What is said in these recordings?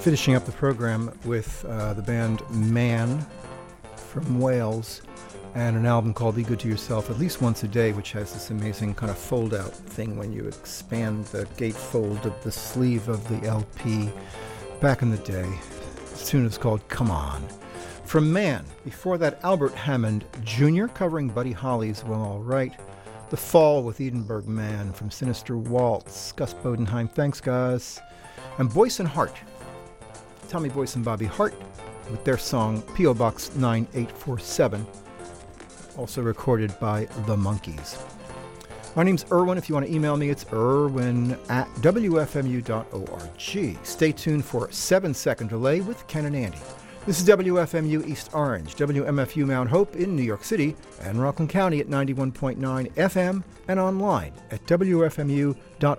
finishing up the program with the band Man from Wales and an album called Be Good to Yourself At Least Once a Day, which has this amazing kind of fold-out thing when you expand the gatefold of the sleeve of the LP back in the day. The tune is called Come On. From Man, before that, Albert Hammond Jr. covering Buddy Holly's Well All Right. The Fall with Edinburgh Man from Sinister Waltz. Gus Bodenheim, thanks guys. And Boyce and Hart, Tommy Boyce and Bobby Hart, with their song P.O. Box 9847, also recorded by The Monkees. My name's Irwin. If you want to email me, it's irwin@wfmu.org. Stay tuned for 7-Second Delay with Ken and Andy. This is WFMU East Orange, WMFU Mount Hope in New York City, and Rockland County at 91.9 FM and online at wfmu.org.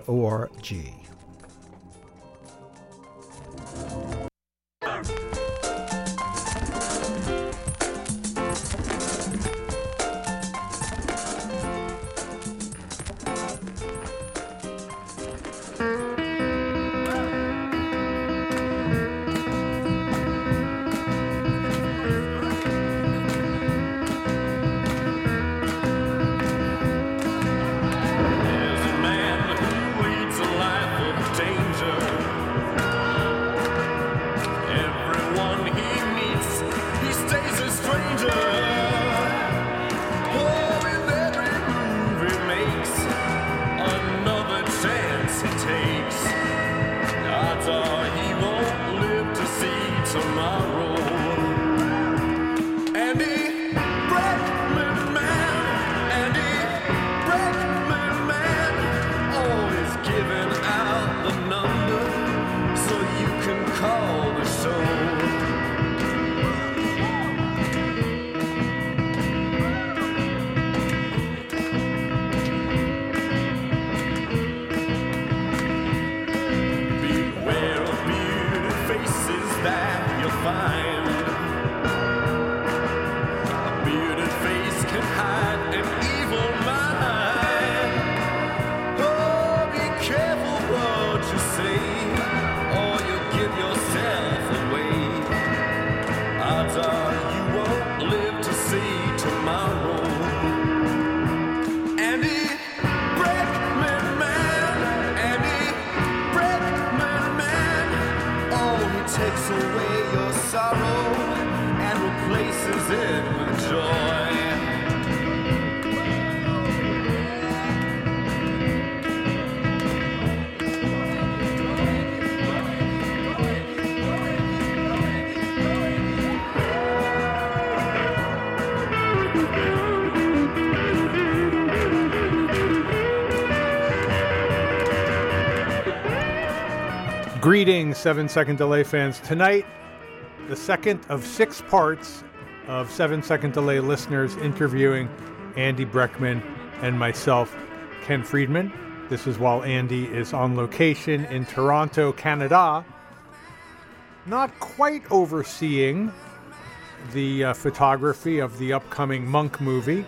Greetings, 7-Second Delay fans. Tonight, the second of 6 parts of 7-Second Delay listeners interviewing Andy Breckman and myself, Ken Friedman. This is while Andy is on location in Toronto, Canada, not quite overseeing the photography of the upcoming Monk movie,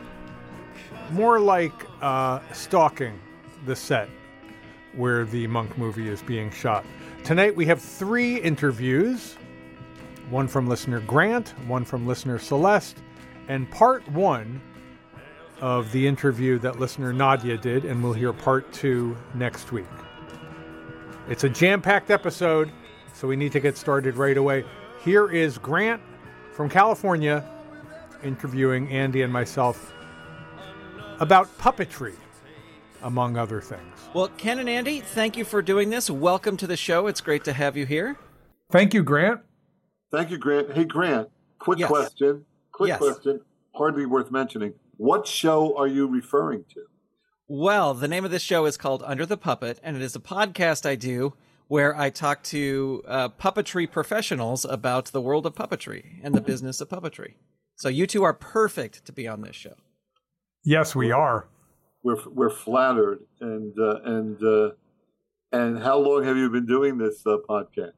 more like stalking the set where the Monk movie is being shot. Tonight we have 3 interviews, one from listener Grant, one from listener Celeste, and part 1 of the interview that listener Nadia did, and we'll hear part 2 next week. It's a jam-packed episode, so we need to get started right away. Here is Grant from California interviewing Andy and myself about puppetry, among other things. Well, Ken and Andy, thank you for doing this. Welcome to the show. It's great to have you here. Thank you, Grant. Thank you, Grant. Hey, Grant, quick question. Question, hardly worth mentioning. What show are you referring to? Well, the name of this show is called Under the Puppet, and it is a podcast I do where I talk to puppetry professionals about the world of puppetry and the business of puppetry. So you two are perfect to be on this show. Yes, we are. We're flattered, and how long have you been doing this podcast?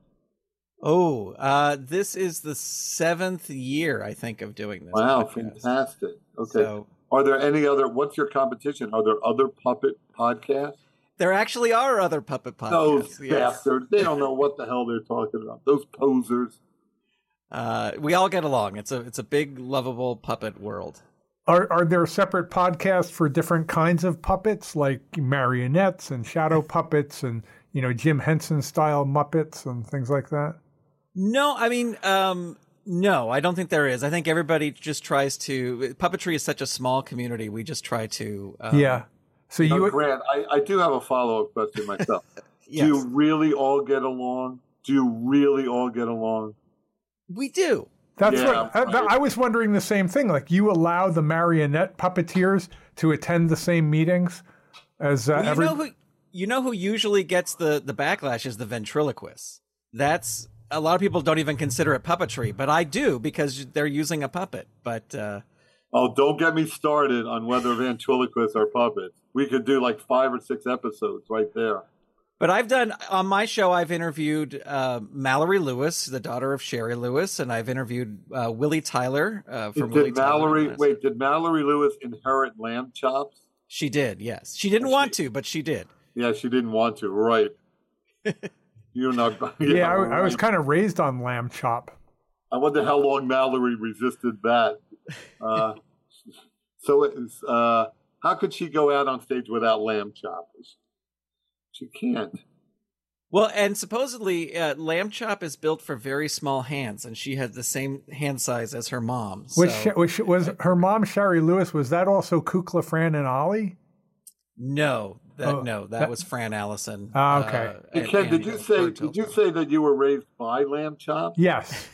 This is the 7th year, I think, of doing this. Wow, podcast. Fantastic. Okay. So, are there any other? What's your competition? Are there other puppet podcasts? There actually are other puppet podcasts. Those bastards. They don't know what the hell they're talking about. Those posers. We all get along. It's a big, lovable puppet world. Are there separate podcasts for different kinds of puppets, like marionettes and shadow puppets and, Jim Henson style Muppets and things like that? No, I mean, no, I don't think there is. I think everybody just tries to. Puppetry is such a small community. We just try to. Yeah. So Grant, I do have a follow-up question myself. Yes. Do you really all get along? We do. That's I was wondering the same thing. Like, you allow the marionette puppeteers to attend the same meetings as You know who usually gets the backlash is the ventriloquist. That's a lot of people don't even consider it puppetry, but I do because they're using a puppet. But don't get me started on whether ventriloquists are puppets. We could do like 5 or 6 episodes right there. But on my show, I've interviewed Mallory Lewis, the daughter of Sherry Lewis, and I've interviewed Willie Tyler from Willie Tyler. Did Mallory Lewis inherit lamb chops? She did, yes. She didn't want to, but she did. Yeah, she didn't want to, right. You're not. I was kind of raised on lamb chop. I wonder how long Mallory resisted that. How could she go out on stage without lamb chops? She can't. Well, and supposedly lamb chop is built for very small hands, and she had the same hand size as her mom. Which was her mom, Sherry Lewis. Was that also Kukla, Fran, and Ollie? No, that was Fran Allison. Okay. Ken, did you say that you were raised by lamb chop? Yes.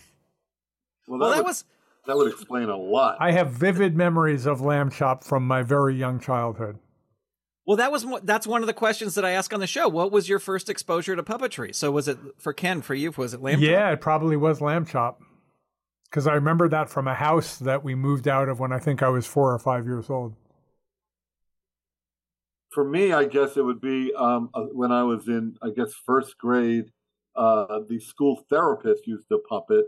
That would explain a lot. I have vivid memories of lamb chop from my very young childhood. Well, that's one of the questions that I ask on the show. What was your first exposure to puppetry? So was it for Ken, for you, was it lamb chop? Yeah, it probably was lamb chop. Because I remember that from a house that we moved out of when I think I was 4 or 5 years old. For me, I guess it would be when I was in, first grade, the school therapist used a puppet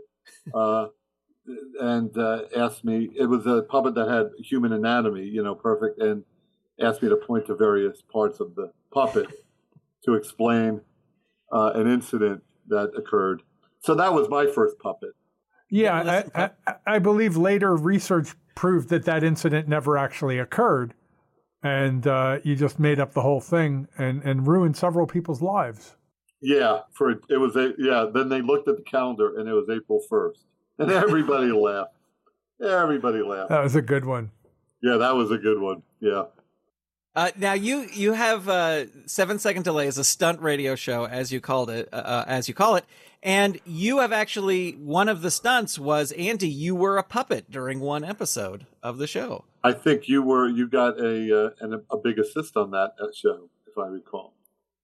and asked me, it was a puppet that had human anatomy, perfect, and asked me to point to various parts of the puppet to explain an incident that occurred. So that was my first puppet. Yeah, I believe later research proved that incident never actually occurred. And you just made up the whole thing and ruined several people's lives. Yeah, then they looked at the calendar and it was April 1st. And everybody laughed. That was a good one. Yeah, that was a good one. Yeah. Now you have 7 Second Delay as a stunt radio show, as you call it, and you have actually, one of the stunts was, Andy, you were a puppet during one episode of the show. I think you got a big assist on that show, if I recall.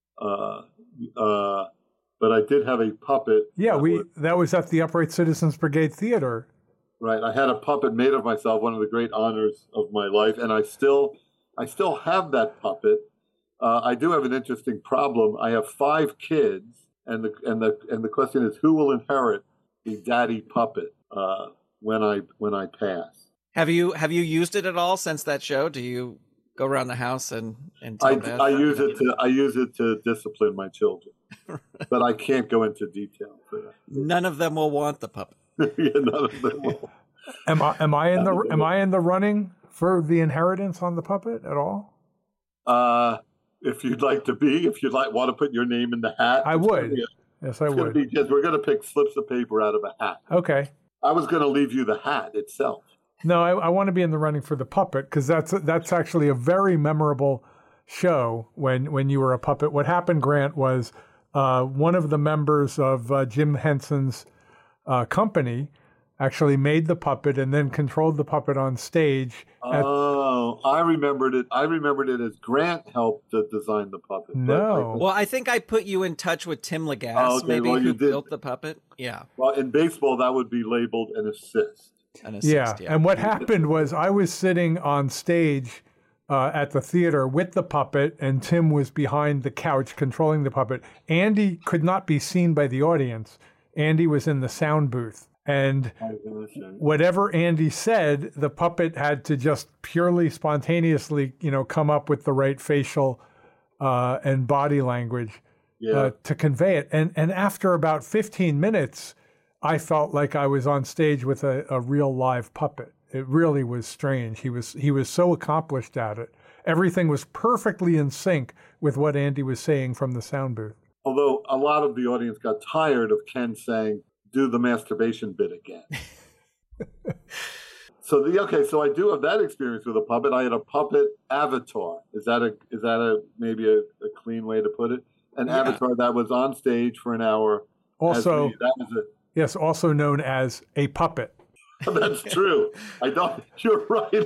But I did have a puppet. Yeah, that was at the Upright Citizens Brigade Theater. Right, I had a puppet made of myself, one of the great honors of my life, and I still have that puppet. I do have an interesting problem. I have 5 kids, and the question is, who will inherit the daddy puppet when I pass? Have you used it at all since that show? Do you go around the house and tell Dad? I use it to discipline my children, but I can't go into detail for that. None of them will want the puppet. Yeah, none of them will. Am I in the running for the inheritance on the puppet at all? If you'd like to be, want to put your name in the hat, I would. Yes, I would. We're going to pick slips of paper out of a hat. Okay. I was going to leave you the hat itself. No, I want to be in the running for the puppet because that's actually a very memorable show when you were a puppet. What happened, Grant, was one of the members of Jim Henson's company actually made the puppet and then controlled the puppet on stage. I remembered it. I remembered it as Grant helped to design the puppet. No. Well, I think I put you in touch with Tim Lagasse, who built the puppet. Yeah. Well, in baseball, that would be labeled an assist. Yeah, and what happened was I was sitting on stage at the theater with the puppet, and Tim was behind the couch controlling the puppet. Andy could not be seen by the audience. Andy was in the sound booth. And whatever Andy said, the puppet had to just purely spontaneously, come up with the right facial and body language Yeah. to convey it. And after about 15 minutes, I felt like I was on stage with a real live puppet. It really was strange. He was so accomplished at it. Everything was perfectly in sync with what Andy was saying from the sound booth. Although a lot of the audience got tired of Ken saying, "Do the masturbation bit again." So I do have that experience with a puppet. I had a puppet avatar. Is that maybe a clean way to put it? An avatar that was on stage for an hour. Also, that was it. Yes, also known as a puppet. That's true. You're right.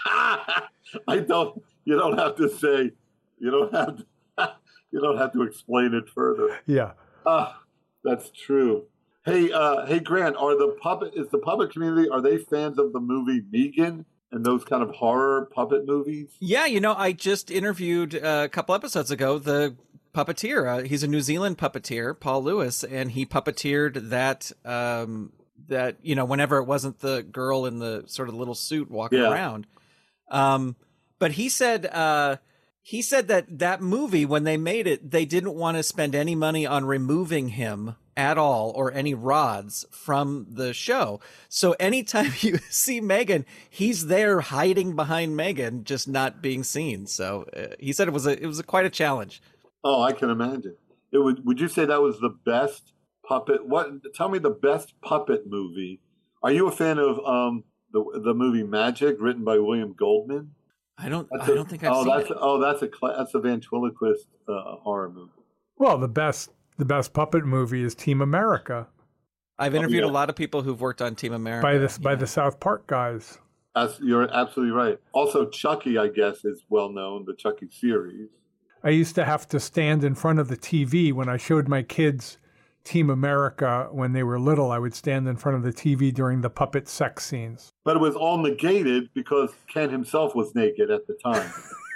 You don't have to say, you don't have to explain it further. Yeah. That's true. Hey, Grant, is the puppet community, are they fans of the movie Megan and those kind of horror puppet movies? Yeah, I just interviewed a couple episodes ago the puppeteer. He's a New Zealand puppeteer, Paul Lewis, and he puppeteered that whenever it wasn't the girl in the sort of little suit walking around. But he said that movie, when they made it, they didn't want to spend any money on removing him at all or any rods from the show. So anytime you see Megan, he's there hiding behind Megan, just not being seen. So he said it was quite a challenge. Oh, I can imagine. Would you say that was the best puppet? Tell me the best puppet movie. Are you a fan of the movie Magic, written by William Goldman? I don't think I've seen it. That's a ventriloquist horror movie. Well, the best puppet movie is Team America. I've interviewed a lot of people who've worked on Team America by the South Park guys. You're absolutely right. Also, Chucky, I guess, is well known. The Chucky series. I used to have to stand in front of the TV when I showed my kids Team America when they were little. I would stand in front of the TV during the puppet sex scenes. But it was all negated because Ken himself was naked at the time.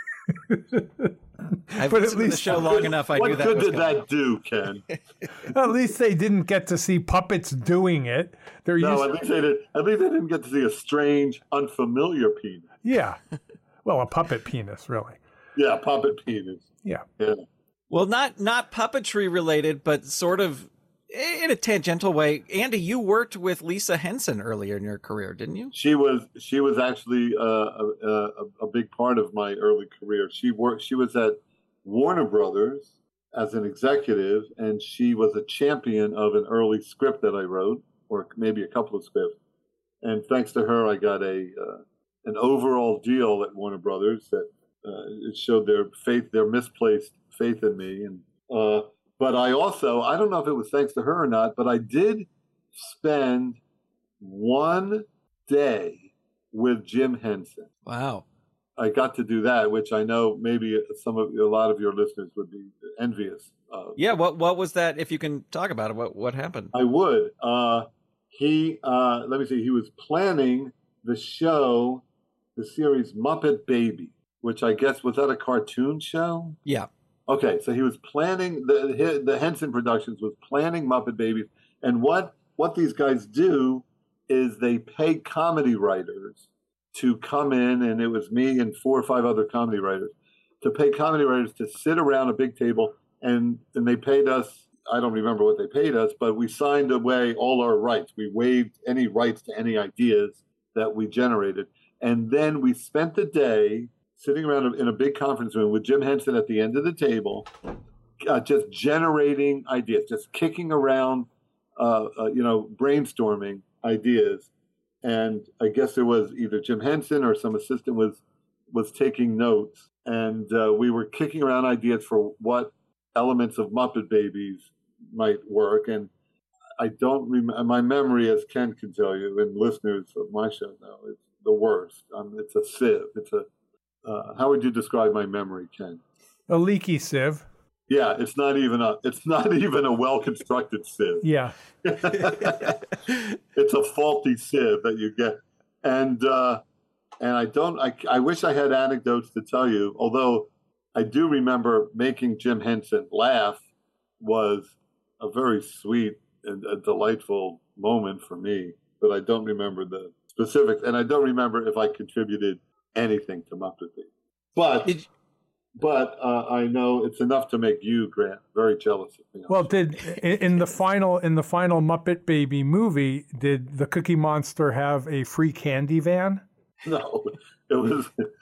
I've listened to the show long enough. I knew that. What good did that do, Ken? At least they didn't get to see puppets doing it. At least they didn't get to see a strange, unfamiliar penis. Yeah. Well, a puppet penis, really. Yeah, puppet penis. Yeah. Well, not puppetry related, but sort of in a tangential way. Andy, you worked with Lisa Henson earlier in your career, didn't you? She was actually a big part of my early career. She was at Warner Brothers as an executive, and she was a champion of an early script that I wrote, or maybe a couple of scripts. And thanks to her, I got an overall deal at Warner Brothers that it showed their misplaced faith in me. And but I don't know if it was thanks to her or not, but I did spend one day with Jim Henson. Wow. I got to do that, which I know maybe a lot of your listeners would be envious of. Yeah, what was that? If you can talk about it, what happened? I would. Let me see. He was planning the series Muppet Baby, which I guess was that a cartoon show? Yeah. Okay, so he was planning the Henson Productions was planning Muppet Babies, and what these guys do is they pay comedy writers to come in, and it was me and 4 or 5 other comedy writers, to pay comedy writers to sit around a big table, and they paid us, I don't remember what they paid us, but we signed away all our rights. We waived any rights to any ideas that we generated. And then we spent the day sitting around in a big conference room with Jim Henson at the end of the table, just generating ideas, just kicking around, brainstorming ideas. And I guess there was either Jim Henson or some assistant was taking notes. And we were kicking around ideas for what elements of Muppet Babies might work. And I don't remember, my memory, as Ken can tell you, and listeners of my show know, it's the worst. It's a sieve. How would you describe my memory, Ken? A leaky sieve. Yeah, it's not even a well-constructed sieve. Yeah. It's a faulty sieve that you get. And I wish I had anecdotes to tell you, although I do remember making Jim Henson laugh was a very sweet and a delightful moment for me, but I don't remember the specifics, and I don't remember if I contributed anything to Muppet Babies. But But I know it's enough to make you, Grant, very jealous of me. Well, in the final Muppet Baby movie, did the Cookie Monster have a free candy van? No, it was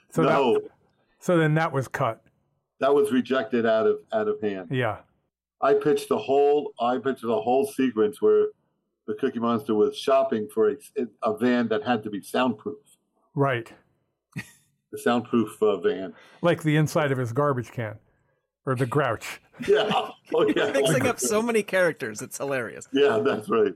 So then that was cut. That was rejected out of hand. Yeah. I pitched a whole sequence where the Cookie Monster was shopping for a van that had to be soundproof. Right. The soundproof van. Like the inside of his garbage can. Or the Grouch. Yeah. Oh, yeah. Mixing up so many characters. It's hilarious. Yeah, that's right.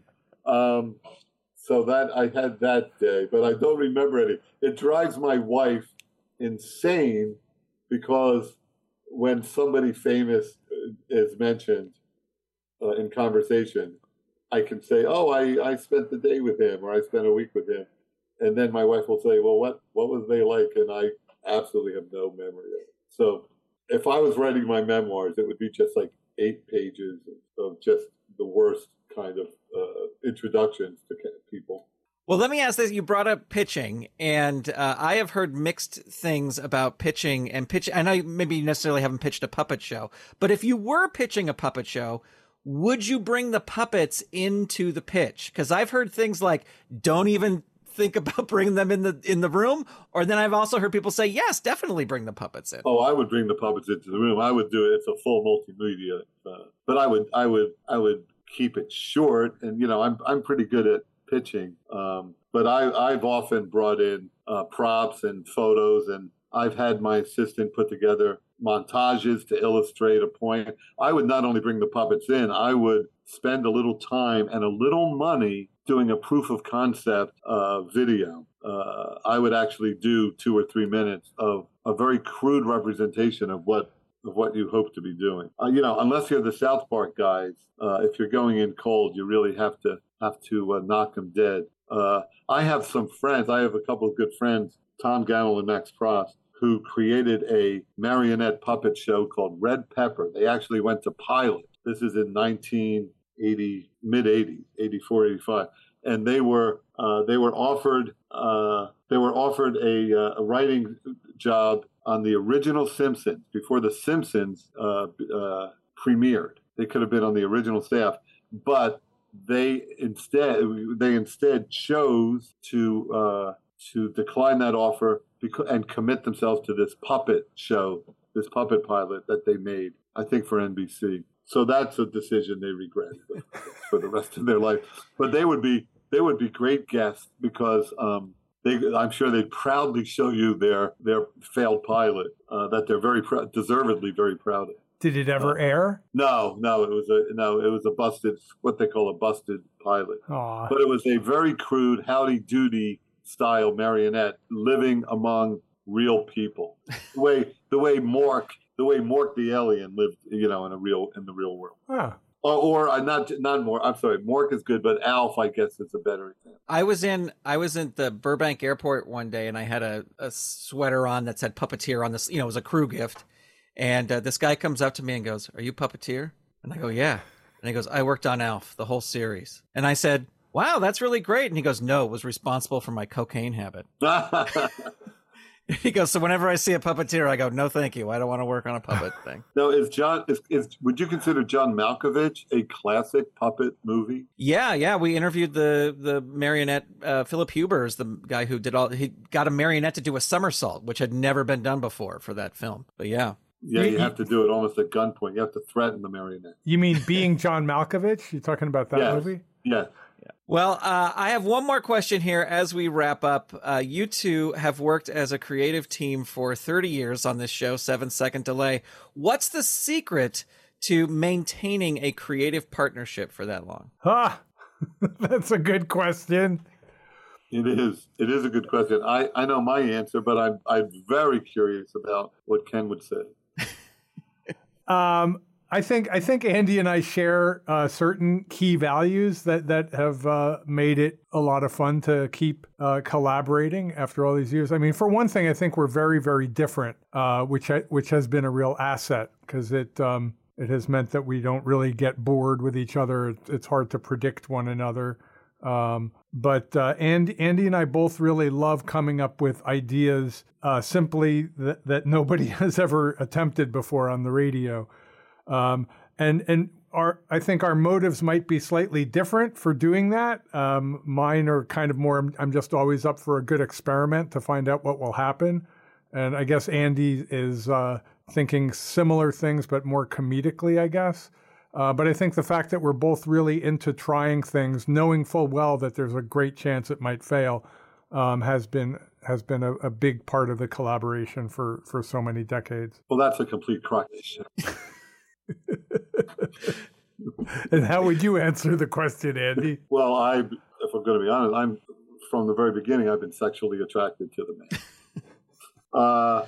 So that I had that day, but I don't remember any. It drives my wife insane because when somebody famous is mentioned in conversation, I can say, "Oh, I spent the day with him," or "I spent a week with him," and then my wife will say, "Well, what was they like?" And I absolutely have no memory of it. So, if I was writing my memoirs, it would be just like 8 pages of just the worst kind of introductions to people. Well, let me ask this. You brought up pitching, and I have heard mixed things about pitching and pitch. I know maybe you necessarily haven't pitched a puppet show, but if you were pitching a puppet show, would you bring the puppets into the pitch? Because I've heard things like, don't even think about bringing them in the room. Or then I've also heard people say, yes, definitely bring the puppets in. Oh, I would bring the puppets into the room. I would do it. It's a full multimedia, but I would keep it short. And I'm pretty good at pitching, but I've often brought in props and photos, and I've had my assistant put together montages to illustrate a point. I would not only bring the puppets in, I would spend a little time and a little money doing a proof of concept video. I would actually do 2 or 3 minutes of a very crude representation of what you hope to be doing. Unless you're the South Park guys, if you're going in cold, you really have to knock them dead. I have some friends. I have a couple of good friends, Tom Gannell and Max Frost, who created a marionette puppet show called Red Pepper. They actually went to pilot. This is in 1980, mid-80s, 84, 85. And they were offered a writing job on the original Simpsons before the Simpsons premiered. They could have been on the original staff, but they instead chose to decline that offer and commit themselves to this puppet show, this puppet pilot that they made, I think, for NBC. So that's a decision they regret for the rest of their life. But they would be great guests because I'm sure they'd proudly show you their failed pilot that they're deservedly very proud of. Did it ever air? No, it was a busted, what they call a busted pilot. Aww. But it was a very crude Howdy Doody style marionette living among real people. The way Mork the alien lived, in the real world. Huh. Or not Mork. I'm sorry, Mork is good, but Alf, I guess, is a better example. I was in the Burbank airport one day, and I had a sweater on that said puppeteer on this. It was a crew gift. And this guy comes up to me and goes, "Are you puppeteer?" And I go, "Yeah." And he goes, "I worked on Alf, the whole series." And I said, "Wow, that's really great." And he goes, "No, it was responsible for my cocaine habit." He goes, "So whenever I see a puppeteer, I go, no, thank you. I don't want to work on a puppet thing." Now, would you consider John Malkovich a classic puppet movie? Yeah. We interviewed the marionette. Philip Huber is the guy who he got a marionette to do a somersault, which had never been done before for that film. But yeah. Yeah, you have to do it almost at gunpoint. You have to threaten the marionette. You mean being John Malkovich? You're talking about that movie? Yeah. Well, I have one more question here as we wrap up. You two have worked as a creative team for 30 years on this show, 7 Second Delay. What's the secret to maintaining a creative partnership for that long? That's a good question. It is. It is a good question. I know my answer, but I'm very curious about what Ken would say. I think Andy and I share certain key values that have made it a lot of fun to keep collaborating after all these years. I mean, for one thing, I think we're very, very different, which has been a real asset because it has meant that we don't really get bored with each other. It's hard to predict one another. But Andy and I both really love coming up with ideas simply that nobody has ever attempted before on the radio. And I think our motives might be slightly different for doing that. Mine are kind of more, I'm just always up for a good experiment to find out what will happen. And I guess Andy is thinking similar things, but more comedically, I guess. But I think the fact that we're both really into trying things, knowing full well that there's a great chance it might fail, has been a big part of the collaboration for so many decades. Well, that's a complete crock. And how would you answer the question, Andy? Well, if I'm going to be honest, from the very beginning, I've been sexually attracted to the man.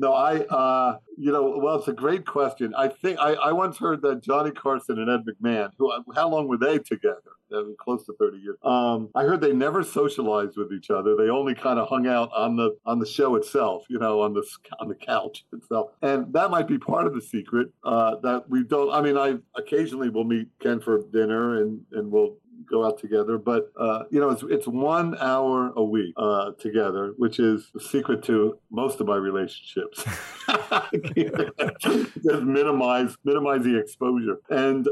Well, it's a great question. I think I once heard that Johnny Carson and Ed McMahon, how long were they together? Close to 30 years. I heard they never socialized with each other. They only kind of hung out on the show itself, on the couch itself. And that might be part of the secret that we don't. I mean, I occasionally will meet Ken for dinner and we'll go out together, but it's 1 hour a week together, which is the secret to most of my relationships. Just minimize the exposure, and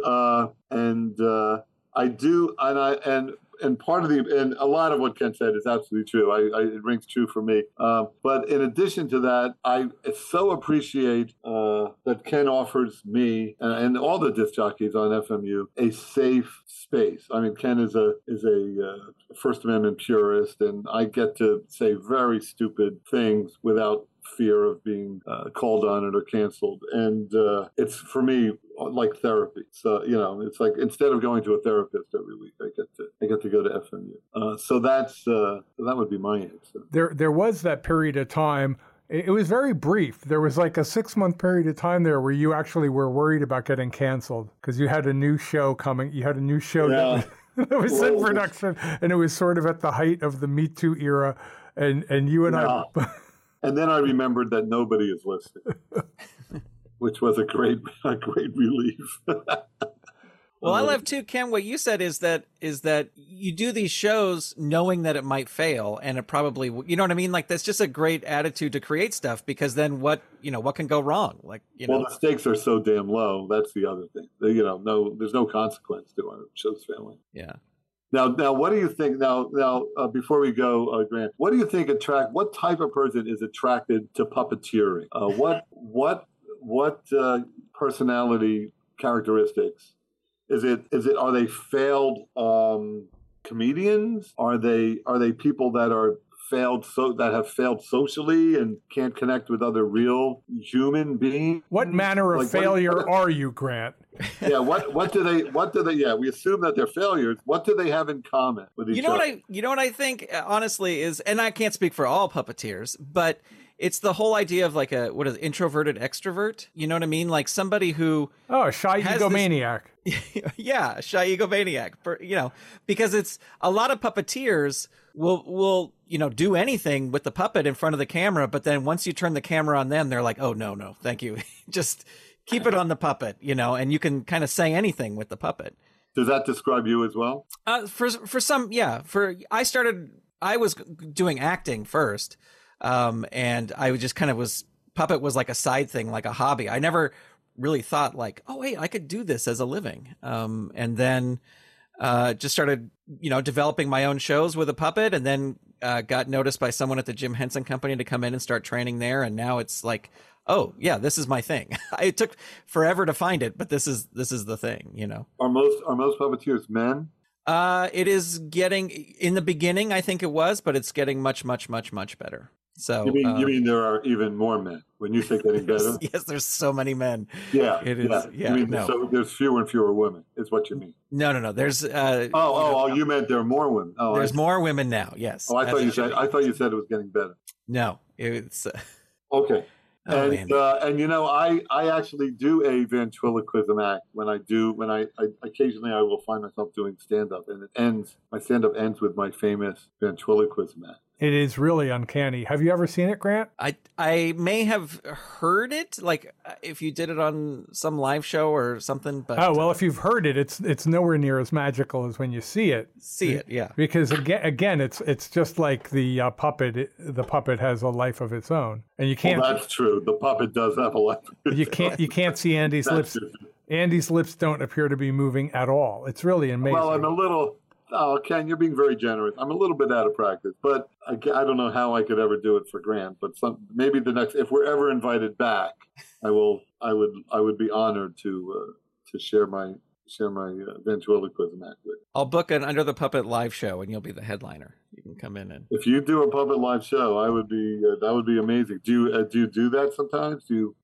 I do, and part of and a lot of what Ken said is absolutely true. It rings true for me. But in addition to that, I so appreciate that Ken offers me and all the disc jockeys on FMU a safe space. I mean, Ken is a First Amendment purist, and I get to say very stupid things without fear of being called on it or canceled. And it's, for me, like therapy. So, it's like instead of going to a therapist every week, I get to go to FMU. So that would be my answer. There was that period of time. It was very brief. There was like a 6-month period of time there where you actually were worried about getting canceled because you had a new show coming. You had a new show that was in production, and it was sort of at the height of the Me Too era. And you and I... And then I remembered that nobody is listening, which was a great relief. Well, I love too, Ken. What you said is that you do these shows knowing that it might fail, and it probably, you know what I mean? Like that's just a great attitude to create stuff, because then what can go wrong? Well, the stakes are so damn low. That's the other thing. There's no consequence to our show's failing. Yeah. Now, what do you think? Now, before we go, Grant, what do you think what type of person is attracted to puppeteering? What personality characteristics? Are they failed comedians? Are they people that are that have failed socially and can't connect with other real human beings? What manner of failure are you, Grant? Yeah, what do they? Yeah, we assume that they're failures. What do they have in common with each other? You know what I think honestly is, and I can't speak for all puppeteers, but it's the whole idea of like introverted extrovert. You know what I mean? Like somebody who a shy egomaniac. Yeah, shy egomaniac. Because it's a lot of puppeteers will do anything with the puppet in front of the camera, but then once you turn the camera on them, they're like, oh no, thank you, just keep it on the puppet, and you can kind of say anything with the puppet. Does that describe you as well? For some, yeah. I was doing acting first. And I just kind of puppet was like a side thing, like a hobby. I never really thought like, oh wait, I could do this as a living. And then, just started, developing my own shows with a puppet, and then, got noticed by someone at the Jim Henson Company to come in and start training there. And now it's like, oh yeah, this is my thing. It took forever to find it, but this is the thing, Are most puppeteers men? It is getting, in the beginning, I think it was, but it's getting much, much, much, much better. So you mean there are even more men when you say getting better? Yes, there's so many men. Yeah, it is. Yeah, so there's fewer and fewer women, is what you mean? No. There's. You meant there are more women. Oh, there's more women now. Yes. Oh, I thought you said it was getting better. No, it's. Okay. I actually do a ventriloquism act when I occasionally I will find myself doing stand up, and my stand up ends with my famous ventriloquism act. It is really uncanny. Have you ever seen it, Grant? I may have heard it, like if you did it on some live show or something. But oh well, if you've heard it, it's nowhere near as magical as when you see it. See it, yeah. Because again, it's just like the puppet. The puppet has a life of its own, and you can't. Well, that's true. The puppet does have a life. You can't see Andy's lips. Andy's lips don't appear to be moving at all. It's really amazing. Well, I'm a little. Oh, Ken, you're being very generous. I'm a little bit out of practice, but I don't know how I could ever do it for Grant. But maybe the next, if we're ever invited back, I would be honored to share my ventriloquism act with. I'll book an Under the Puppet live show, and you'll be the headliner. You can come in and. If you do a puppet live show, that would be amazing. Do you do that sometimes?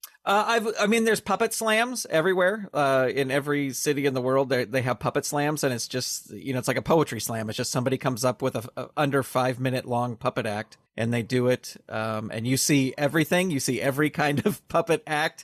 There's puppet slams everywhere. In every city in the world, they have puppet slams, and it's just, it's like a poetry slam. It's just somebody comes up with a under 5 minute long puppet act, and they do it. And you see everything. You see every kind of puppet act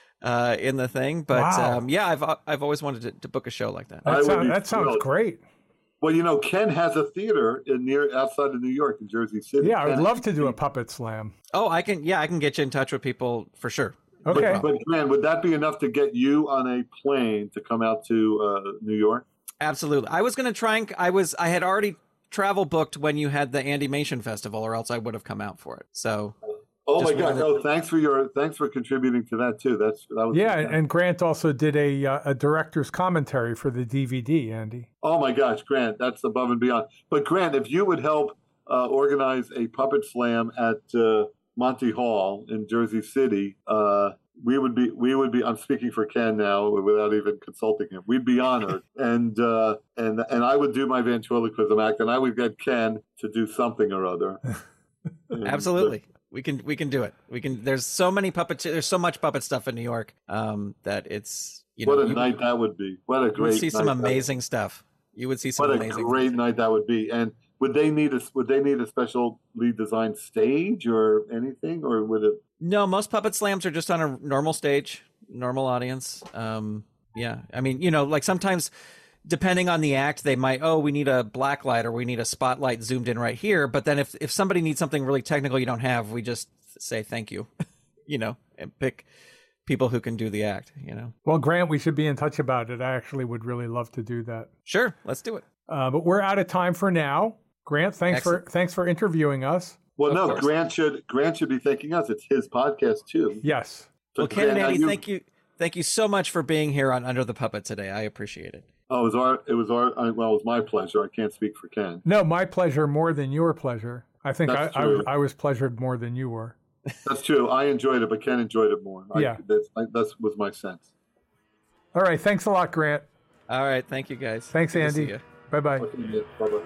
in the thing. But wow. I've always wanted to book a show like that. That sounds great. Well, Ken has a theater outside of New York, in Jersey City. Yeah, I would love to do a puppet slam. Oh, I can get you in touch with people for sure. Okay. But man, would that be enough to get you on a plane to come out to New York? Absolutely. I was going to try and I had already travel booked when you had the Andymation Festival, or else I would have come out for it. So. Oh my God! No, thanks for contributing to that too. That was fantastic. And Grant also did a director's commentary for the DVD. Andy. Oh my gosh, Grant, that's above and beyond. But Grant, if you would help organize a puppet slam at Monty Hall in Jersey City, we would be. I'm speaking for Ken now without even consulting him. We'd be honored, and I would do my ventriloquism act, and I would get Ken to do something or other. Absolutely. We can do it. There's so many there's so much puppet stuff in New York that it's what a night that would be. What a great night. You would see some amazing stuff. You would see some amazing. What a great night that would be. And would they need a specially designed stage or anything, or would it? No, most puppet slams are just on a normal stage, normal audience. Yeah, I mean, like sometimes, depending on the act, they might, we need a black light or we need a spotlight zoomed in right here. But then if somebody needs something really technical you don't have, we just say thank you, and pick people who can do the act, Well, Grant, we should be in touch about it. I actually would really love to do that. Sure, let's do it. But we're out of time for now. Grant, thanks for interviewing us. Well, no, Grant should be thanking us. It's his podcast too. Yes. So well, Ken and Andy, thank you so much for being here on Under the Puppet today. I appreciate it. Oh, it was my pleasure. I can't speak for Ken. No, my pleasure more than your pleasure. I think I was pleasured more than you were. That's true. I enjoyed it, but Ken enjoyed it more. Yeah. That was my sense. All right. Thanks a lot, Grant. All right. Thank you, guys. Thanks, Good Andy. Bye-bye. Bye-bye.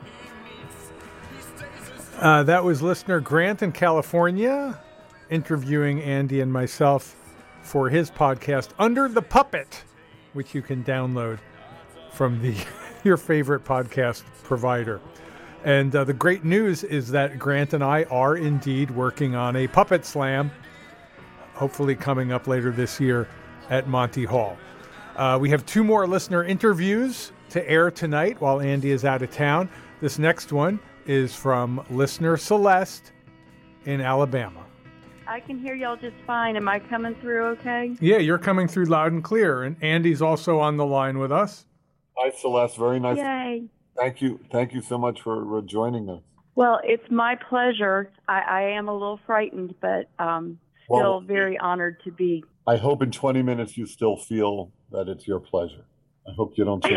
That was listener Grant in California interviewing Andy and myself for his podcast, Under the Puppet, which you can download from your favorite podcast provider. And the great news is that Grant and I are indeed working on a puppet slam, hopefully coming up later this year at Monty Hall. We have 2 more listener interviews to air tonight while Andy is out of town. This next one is from listener Celeste in Alabama. I can hear y'all just fine. Am I coming through okay? Yeah, you're coming through loud and clear. And Andy's also on the line with us. Hi, Celeste. Very nice. Yay. Thank you so much for joining us. Well, it's my pleasure. I am a little frightened, but still very honored to be. I hope in 20 minutes you still feel that it's your pleasure. I hope you don't change.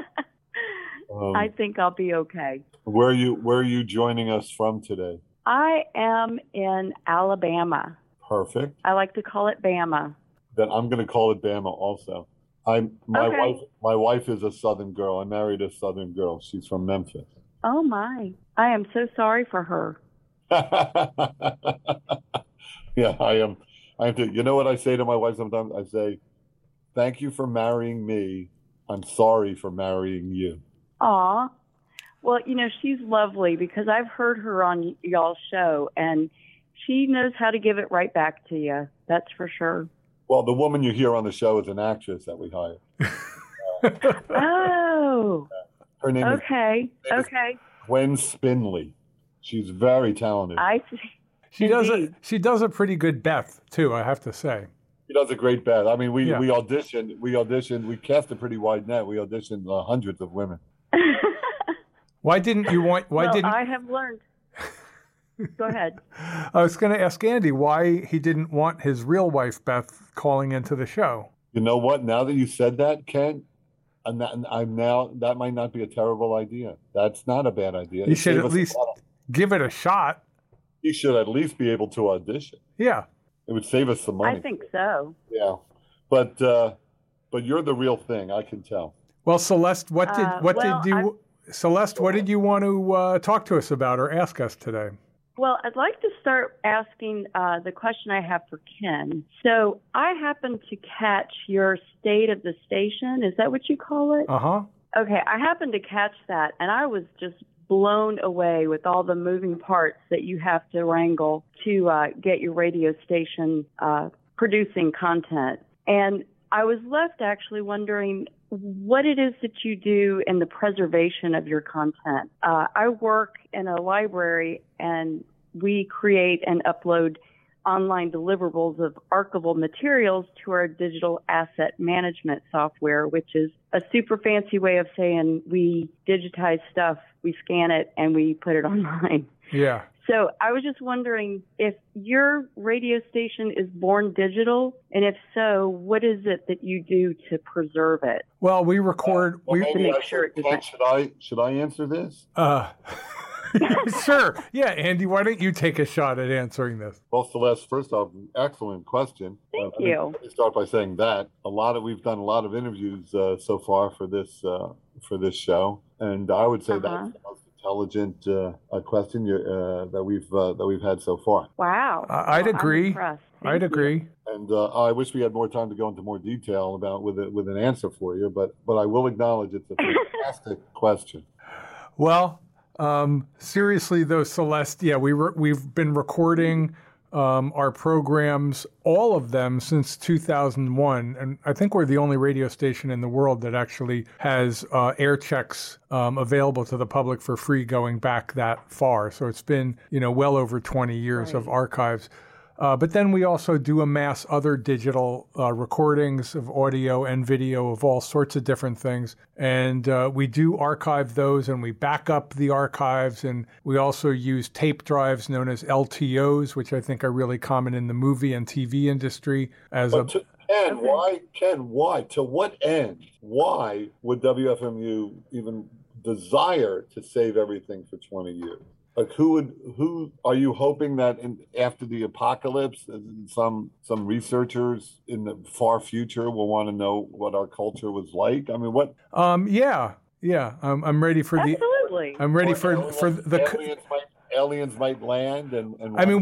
I think I'll be okay. Where are you joining us from today? I am in Alabama. Perfect. I like to call it Bama. Then I'm going to call it Bama also. My wife is a Southern girl. I married a Southern girl. She's from Memphis. Oh my! I am so sorry for her. Yeah, I am. You know what I say to my wife sometimes? I say, "Thank you for marrying me. I'm sorry for marrying you." Aw. Well, she's lovely because I've heard her on y'all's show, and she knows how to give it right back to you. That's for sure. Well, the woman you hear on the show is an actress that we hired. Oh. Her name is Gwen Spinley. She's very talented. I see. She does a pretty good Beth too, I have to say. She does a great Beth. I mean, we auditioned, we cast a pretty wide net. We auditioned hundreds of women. Why didn't you want? I have learned. Go ahead. I was going to ask Andy why he didn't want his real wife Beth calling into the show. You know what? Now that you said that, Ken, that might not be a terrible idea. That's not a bad idea. You should at least give it a shot. You should at least be able to audition. Yeah. It would save us some money. I think so. Yeah. But you're the real thing, I can tell. Well, Celeste, what did you want to talk to us about or ask us today? Well, I'd like to start asking the question I have for Ken. So I happened to catch your State of the Station. Is that what you call it? Uh-huh. Okay, I happened to catch that, and I was just blown away with all the moving parts that you have to wrangle to get your radio station producing content. And I was left actually wondering what it is that you do in the preservation of your content. I work in a library, and we create and upload online deliverables of archival materials to our digital asset management software, which is a super fancy way of saying we digitize stuff, we scan it, and we put it online. Yeah. So I was just wondering if your radio station is born digital, and if so, what is it that you do to preserve it? Well, we record. Should I answer this? Sure. Yeah, Andy, why don't you take a shot at answering this? Well, Celeste, first off, excellent question. Thank you. Let me start by saying that we've done a lot of interviews so far for this show, and I would say that's the most intelligent question that we've had so far. Wow. I'd agree. I'd agree. And I wish we had more time to go into more detail with an answer for you, but I will acknowledge it's a fantastic question. Well, seriously though, Celeste, yeah, we've been recording our programs, all of them, since 2001, and I think we're the only radio station in the world that actually has air checks available to the public for free going back that far. So it's been, well over 20 years of archives. But then we also do amass other digital recordings of audio and video of all sorts of different things. And we do archive those, and we back up the archives. And we also use tape drives known as LTOs, which I think are really common in the movie and TV industry. Ken, why? To what end? Why would WFMU even desire to save everything for 20 years? Like, who are you hoping that after the apocalypse, some researchers in the far future will want to know what our culture was like? I mean, what? Yeah. I'm ready for Absolutely. I'm ready for the aliens might land and I mean,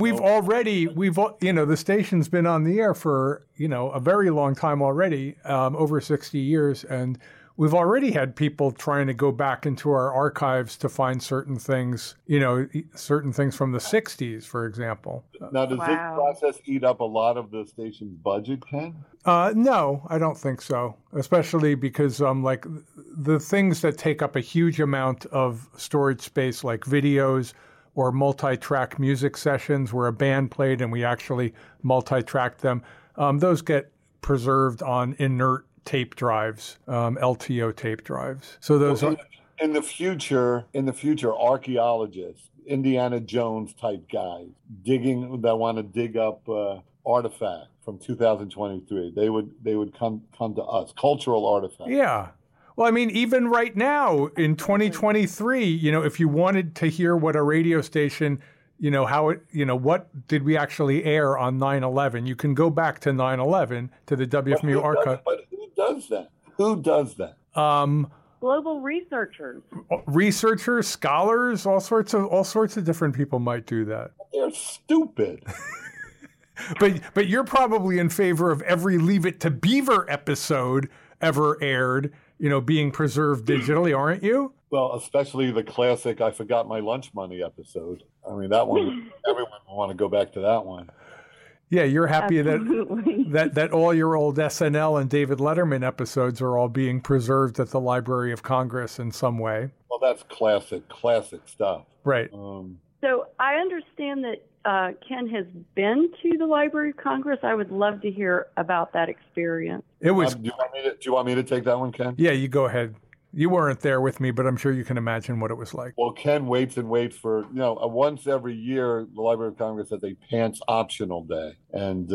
the station's been on the air for a very long time already, over 60 years, and we've already had people trying to go back into our archives to find certain things, certain things from the 60s, for example. Now, does this process eat up a lot of the station's budget, Ken? No, I don't think so, especially because the things that take up a huge amount of storage space, like videos or multi-track music sessions where a band played and we actually multi-tracked them, those get preserved on inert tape drives, LTO tape drives. So those are in the future, archaeologists, Indiana Jones type guys that want to dig up artifacts from 2023. They would come to us, cultural artifacts. Yeah. Well, I mean, even right now in 2023, if you wanted to hear what a radio station, what did we actually air on 9/11, you can go back to 9/11 to the WFMU archive. Who does that? Global researchers, scholars, all sorts of different people might do that. They're stupid. But you're probably in favor of every Leave It to Beaver episode ever aired, being preserved digitally, aren't you? Well, especially the classic "I Forgot My Lunch Money" episode. I mean, that one. Everyone will want to go back to that one. Yeah, you're happy that all your old SNL and David Letterman episodes are all being preserved at the Library of Congress in some way. Well, that's classic stuff. Right. So I understand that Ken has been to the Library of Congress. I would love to hear about that experience. It was. Do you want me to take that one, Ken? Yeah, you go ahead. You weren't there with me, but I'm sure you can imagine what it was like. Well, Ken waits for, once every year, the Library of Congress has a pants optional day. And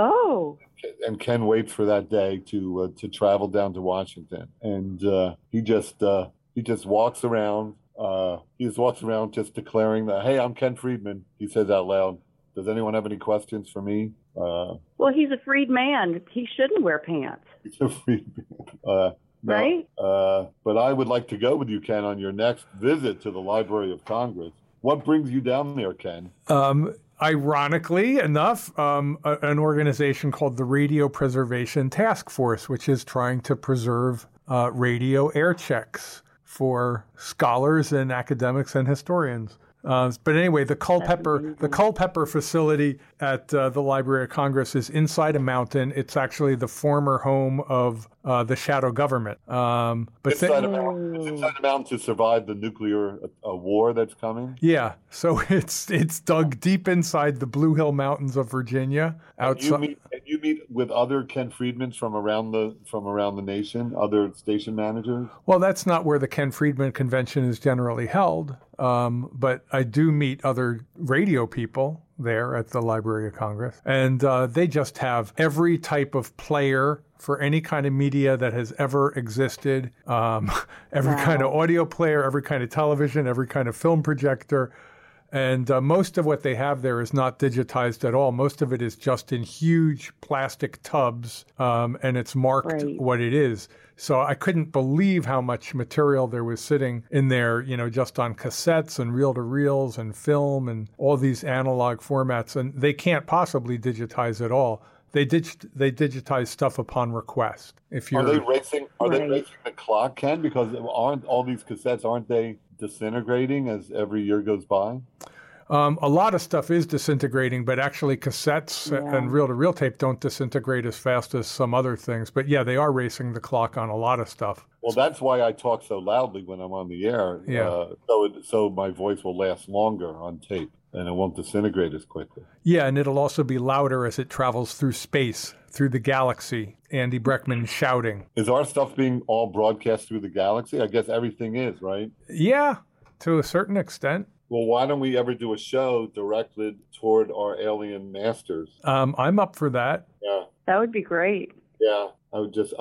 Ken waits for that day to travel down to Washington. And he just walks around. He just walks around just declaring that, hey, I'm Ken Friedman. He says out loud, does anyone have any questions for me? Well, he's a freed man. He shouldn't wear pants. He's a freed man. No, right? But I would like to go with you, Ken, on your next visit to the Library of Congress. What brings you down there, Ken? Ironically enough, an organization called the Radio Preservation Task Force, which is trying to preserve radio air checks for scholars and academics and historians. But anyway, the Culpeper facility at the Library of Congress is inside a mountain. It's actually the former home of the shadow government. It's inside a mountain to survive the nuclear war that's coming. Yeah, so it's dug deep inside the Blue Hill Mountains of Virginia. Outside. And you meet with other Ken Friedmans from around the nation, other station managers. Well, that's not where the Ken Friedman Convention is generally held. But I do meet other radio people there at the Library of Congress. And they just have every type of player for any kind of media that has ever existed, every kind of audio player, every kind of television, every kind of film projector. And most of what they have there is not digitized at all. Most of it is just in huge plastic tubs, and it's marked what it is. So I couldn't believe how much material there was sitting in there, just on cassettes and reel-to-reels and film and all these analog formats. And they can't possibly digitize it all. They digitize stuff upon request. Are they racing the clock, Ken? Because aren't all these cassettes, disintegrating as every year goes by? A lot of stuff is disintegrating, but actually cassettes and reel-to-reel tape don't disintegrate as fast as some other things. But yeah, they are racing the clock on a lot of stuff. Well, that's why I talk so loudly when I'm on the air. Yeah. So my voice will last longer on tape and it won't disintegrate as quickly. Yeah, and it'll also be louder as it travels through space, through the galaxy. Andy Breckman shouting. Is our stuff being all broadcast through the galaxy? I guess everything is, right? Yeah, to a certain extent. Well, why don't we ever do a show directed toward our alien masters? I'm up for that. Yeah. That would be great. Yeah, I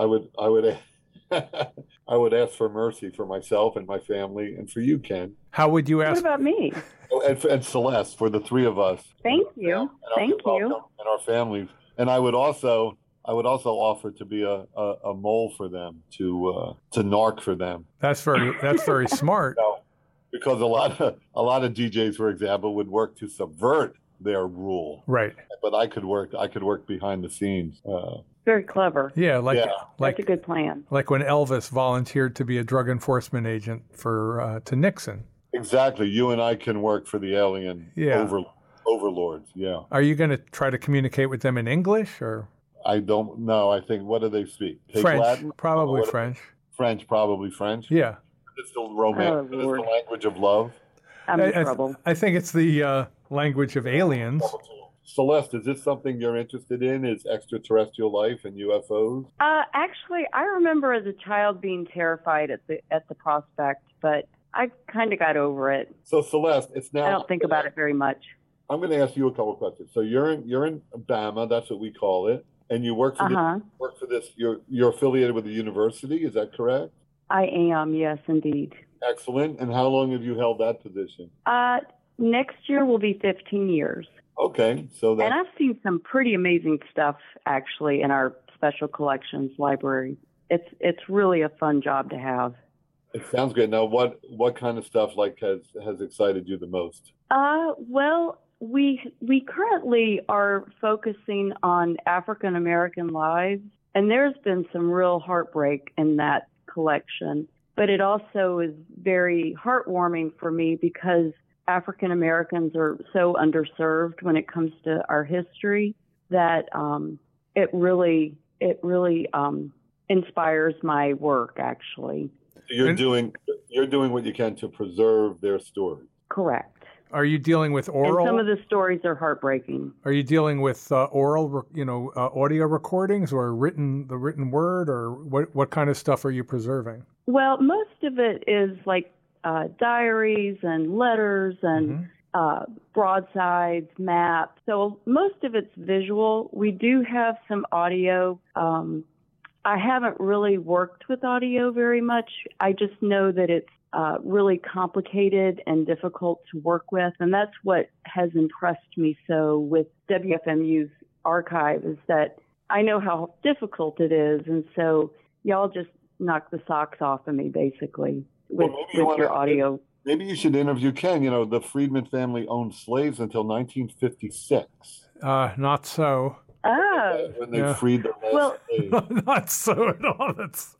would ask for mercy for myself and my family and for you, Ken. How would you ask? What about me? Oh, and Celeste, for the three of us. Thank you. Thank you. And our families. And I would also offer to be a mole for them, to narc for them. That's very smart. Because a lot of DJs, for example, would work to subvert their rule. Right. But I could work behind the scenes. Very clever. Yeah, that's a good plan. Like when Elvis volunteered to be a drug enforcement agent to Nixon. Exactly. You and I can work for the alien overlords. Yeah. Are you going to try to communicate with them in English or? I don't know. I think, what do they speak? French. Latin? Probably French. French, probably French. Yeah. It's the romance. It's the language of love. I'm in trouble. I think it's the language of aliens. Celeste, is this something you're interested in? Is extraterrestrial life and UFOs? Actually, I remember as a child being terrified at the prospect, but I kind of got over it. So Celeste, it's now. I don't think about it very much. I'm going to ask you a couple of questions. So you're in Bama, that's what we call it, and you work for this. You're affiliated with the university, is that correct? I am, yes, indeed. Excellent. And how long have you held that position? Next year will be 15 years. Okay, and I've seen some pretty amazing stuff actually in our special collections library. It's really a fun job to have. It sounds great. Now, what kind of stuff has excited you the most? Well, we currently are focusing on African American lives, and there's been some real heartbreak in that collection. But it also is very heartwarming for me because African Americans are so underserved when it comes to our history that it really inspires my work. Actually, you're doing what you can to preserve their story. Correct. Are you dealing with oral? And some of the stories are heartbreaking. Are you dealing with oral, audio recordings, or the written word, or what kind of stuff are you preserving? Well, most of it is like diaries and letters and broadsides, maps. So most of it's visual. We do have some audio. I haven't really worked with audio very much. I just know that it's really complicated and difficult to work with. And that's what has impressed me so with WFMU's archive, is that I know how difficult it is. And so y'all just knock the socks off of me, basically, with your audio. Maybe you should interview Ken. The Friedman family owned slaves until 1956. Not so. Oh. When they freed the last slave. Not so at all.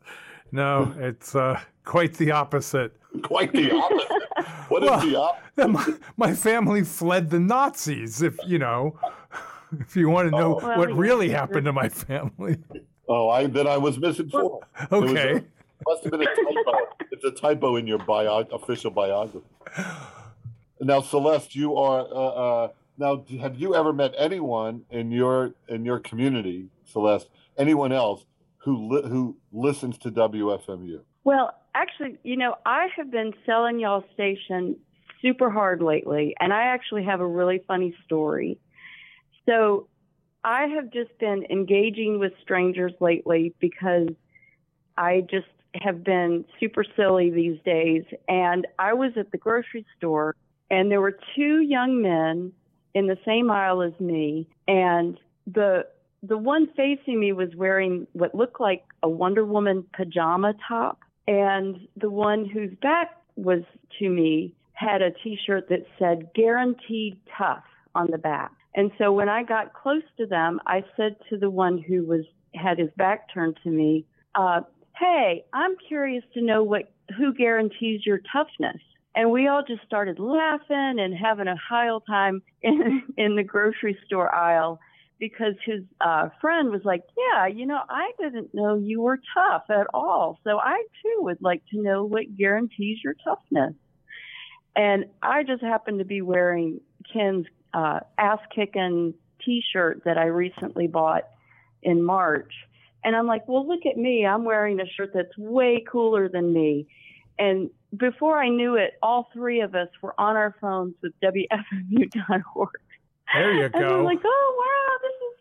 It's quite the opposite. Quite the opposite. What is the opposite? My family fled the Nazis, if you want to know what really happened to my family. Oh, then I was misinformed. Okay. Must have been a typo. It's a typo in your official biography. Now, Celeste, you are. Now, have you ever met anyone in your community, Celeste? Anyone else who listens to WFMU? Well, actually, I have been selling y'all station super hard lately, and I actually have a really funny story. So I have just been engaging with strangers lately because I just have been super silly these days. And I was at the grocery store, and there were two young men in the same aisle as me, and the one facing me was wearing what looked like a Wonder Woman pajama top, and the one whose back was to me had a T-shirt that said "Guaranteed Tough" on the back. And so when I got close to them, I said to the one who had his back turned to me, "Hey, I'm curious to know who guarantees your toughness." And we all just started laughing and having a high old time in the grocery store aisle, because his friend was like, "Yeah, I didn't know you were tough at all. So I, too, would like to know what guarantees your toughness." And I just happened to be wearing Ken's ass-kicking T-shirt that I recently bought in March. And I'm like, well, look at me. I'm wearing a shirt that's way cooler than me. And before I knew it, all three of us were on our phones with WFMU.org. There you go. And we're like, oh,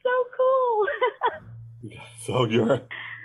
wow, this is so cool.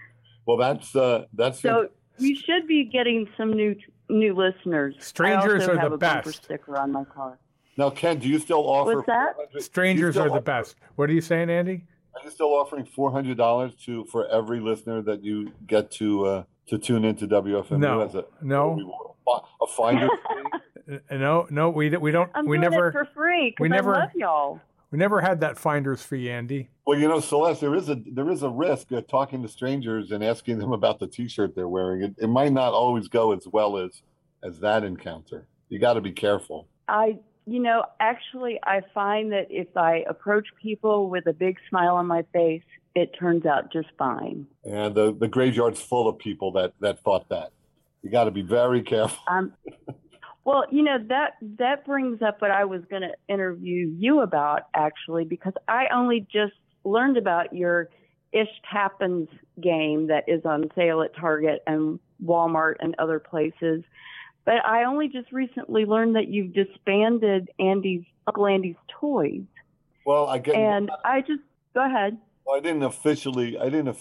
So that's so you should be getting some new listeners. Strangers I also are have the a best. bumper sticker on my car. Now, Ken, do you still offer? What's that? Strangers are the best. What are you saying, Andy? Are you still offering $400 for every listener that you get to tune into WFMU? No. A finder fee? No, we don't. I'm we doing never it for free because I love y'all. We never had that finder's fee, Andy. Well, Celeste, there is a risk of talking to strangers and asking them about the T-shirt they're wearing. It might not always go as well as that encounter. You got to be careful. Actually, I find that if I approach people with a big smile on my face, it turns out just fine. And the graveyard's full of people that thought that. You got to be very careful. Well, that brings up what I was going to interview you about, actually, because I only just learned about your Ish Happens game that is on sale at Target and Walmart and other places. But I only just recently learned that you've disbanded Uncle Andy's Toys. Well, go ahead. Well, I didn't officially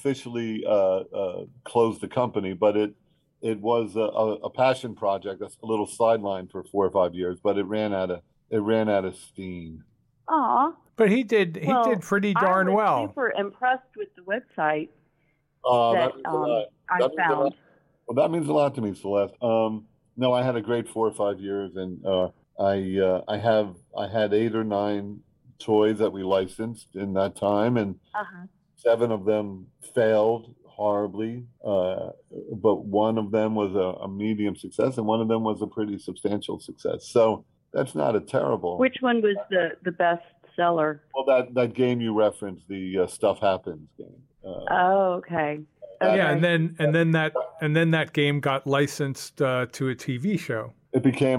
close the company, but it was a passion project, a little sideline for 4 or 5 years, but it ran out of steam. Aw. But he did pretty darn well. I was super impressed with the website I found. Well, that means a lot to me, Celeste. No, I had a great 4 or 5 years, and I had 8 or 9 toys that we licensed in that time, and 7 of them failed horribly, but one of them was a medium success, and one of them was a pretty substantial success. So that's not a terrible. Which one was the best seller? Well, that game you referenced, the Stuff Happens game. Okay. Yeah, and then that game got licensed to a TV show. It became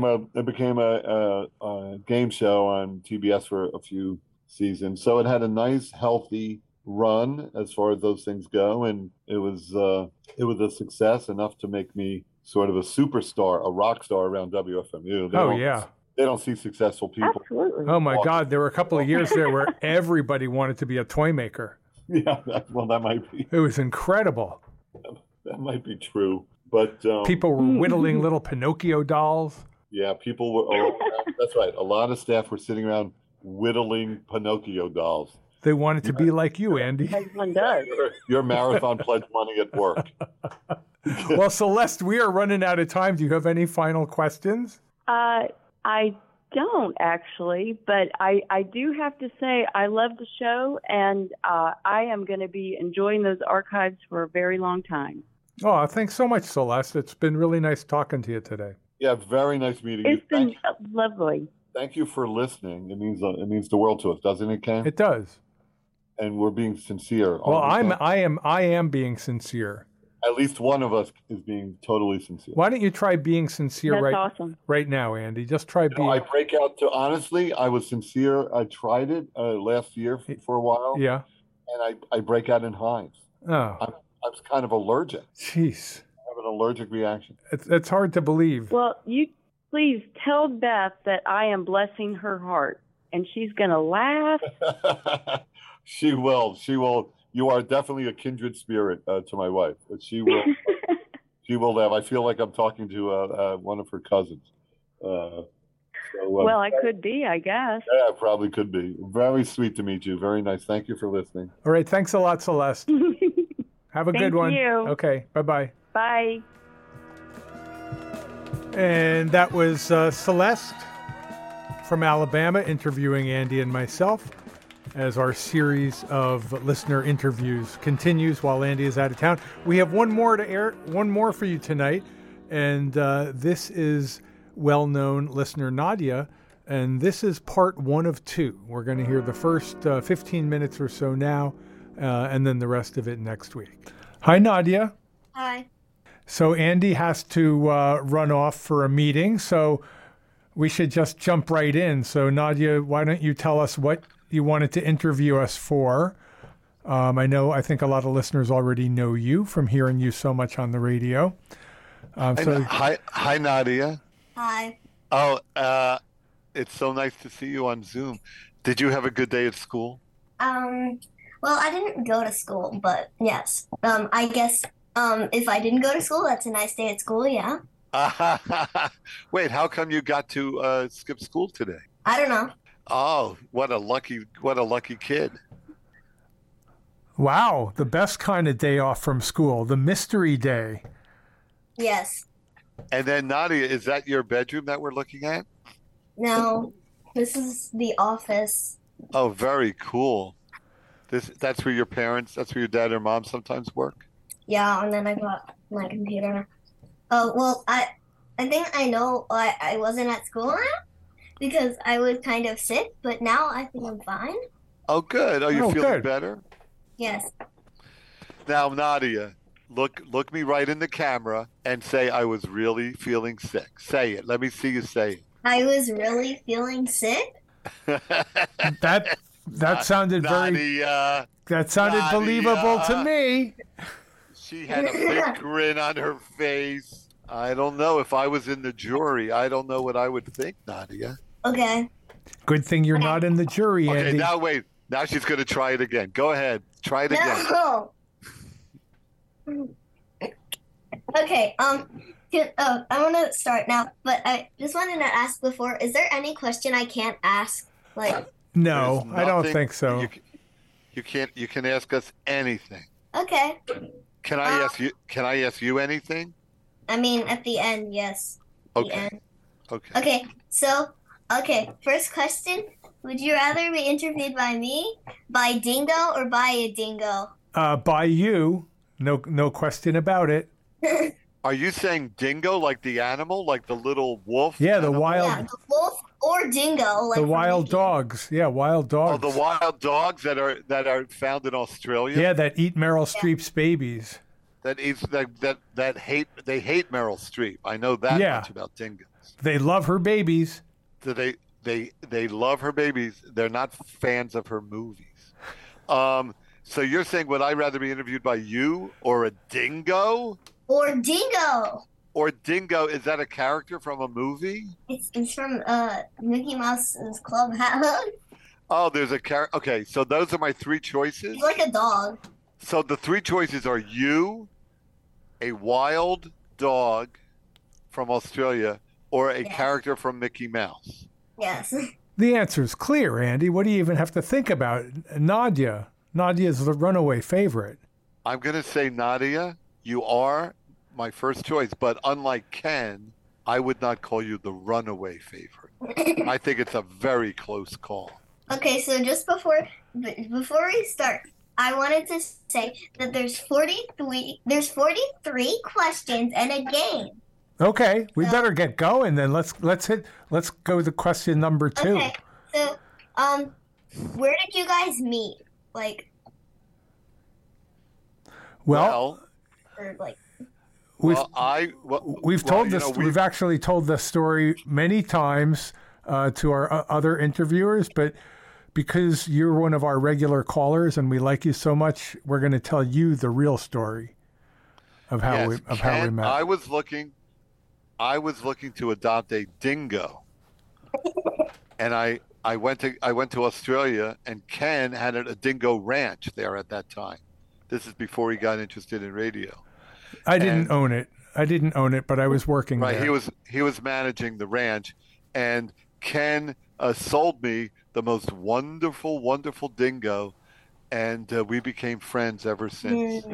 a game show on TBS for a few seasons. So it had a nice, healthy run as far as those things go, and it was a success enough to make me sort of a superstar, a rock star around WFMU. They don't see successful people. Absolutely. Oh my God, there were a couple of years there where everybody wanted to be a toy maker. Yeah, that might be. It was incredible. That might be true, but people were whittling little Pinocchio dolls. Yeah, people were. That's right. A lot of staff were sitting around whittling Pinocchio dolls. They wanted to be like you, Andy. Everyone does. Your marathon pledge money at work. Well, Celeste, we are running out of time. Do you have any final questions? I don't actually, but I do have to say I love the show, and I am going to be enjoying those archives for a very long time. Oh, thanks so much, Celeste. It's been really nice talking to you today. Yeah, very nice meeting you. It's been lovely. Thank you for listening. It means the world to us, doesn't it, Ken? It does. And we're being sincere. Well, I am being sincere. At least one of us is being totally sincere. Why don't you try being sincere right now, Andy? Just try being. I break out to honestly. I was sincere. I tried it last year for a while. Yeah. And I break out in hives. Oh. I'm kind of allergic. Jeez. I have an allergic reaction. It's hard to believe. Well, you please tell Beth that I am blessing her heart, and she's going to laugh. She will. She will. You are definitely a kindred spirit to my wife. She will. She will laugh. I feel like I'm talking to one of her cousins. Well, I could be, I guess. Yeah, probably could be. Very sweet to meet you. Very nice. Thank you for listening. All right. Thanks a lot, Celeste. Have a good one. Thank you. Okay. Bye-bye. Bye. And that was Celeste from Alabama interviewing Andy and myself as our series of listener interviews continues while Andy is out of town. We have one more for you tonight, and this is well-known listener Nadia, and this is part 1 of 2. We're going to hear the first 15 minutes or so now, and then the rest of it next week. Hi, Nadia. Hi. So Andy has to run off for a meeting, so we should just jump right in. So Nadia, why don't you tell us what you wanted to interview us for? I think a lot of listeners already know you from hearing you so much on the radio. Hi, Nadia. Hi. Oh, it's so nice to see you on Zoom. Did you have a good day at school? Well, I didn't go to school, but yes. I guess if I didn't go to school, that's a nice day at school, yeah. Wait, how come you got to skip school today? I don't know. Oh, what a lucky kid. Wow, the best kind of day off from school, the mystery day. Yes. And then Nadia, is that your bedroom that we're looking at? No, this is the office. Oh, very cool. That's where your dad or mom sometimes work? Yeah, and then I got my computer. Oh, well, I think I know why I wasn't at school now, because I was kind of sick, but now I think I'm fine. Oh, good. Are you feeling better? Yes. Now, Nadia, look me right in the camera and say, I was really feeling sick. Say it. Let me see you say it. I was really feeling sick? That sounded Nadia, that sounded Nadia. Believable to me. She had a big grin on her face. I don't know. If I was in the jury, I don't know what I would think, Nadia. Okay. Good thing you're not in the jury, Okay, Andy. now wait. Now she's going to try it again. Go ahead. Try it again. No. Okay, I want to start now, but I just wanted to ask before, is there any question I can't ask? No, I don't think so. You can ask us anything. Okay. Can I ask you anything? I mean, at the end, yes. Okay. The end. Okay. Okay, first question. Would you rather be interviewed by me, by Dingo, or by a dingo? By you. No question about it. Are you saying dingo like the animal, like the little wolf? Yeah, animal? the wild. Yeah, the wolf or dingo. Like the wild dogs. Yeah, wild dogs. Oh, the wild dogs that are found in Australia. Yeah, that eat Meryl Streep's babies. They hate Meryl Streep. I know that much about dingoes. They love her babies. Do they love her babies? They're not fans of her movies. So you're saying, would I rather be interviewed by you or a dingo? Or Dingo. Or Dingo, is that a character from a movie? It's from Mickey Mouse's Clubhouse. Oh, there's a character. Okay, so those are my three choices. He's like a dog. So the three choices are you, a wild dog from Australia, or a character from Mickey Mouse. Yes. The answer's clear, Andy. What do you even have to think about? Nadia. Nadia's the runaway favorite. I'm going to say Nadia. You are my first choice, but unlike Ken, I would not call you the runaway favorite. I think it's a very close call. Okay, so just before we start, I wanted to say that there's 43 questions and a game. Okay, we better get going then. Let's go to question number 2. Okay, so where did you guys meet? Like, well or like. We've told this. We've actually told this story many times to our other interviewers, but because you're one of our regular callers and we like you so much, we're going to tell you the real story of how we met. I was looking to adopt a dingo, and I went to Australia, and Ken had a dingo ranch there at that time. This is before he got interested in radio. I didn't own it, but I was working there. Right, he was managing the ranch, and Ken sold me the most wonderful, wonderful dingo, and we became friends ever since.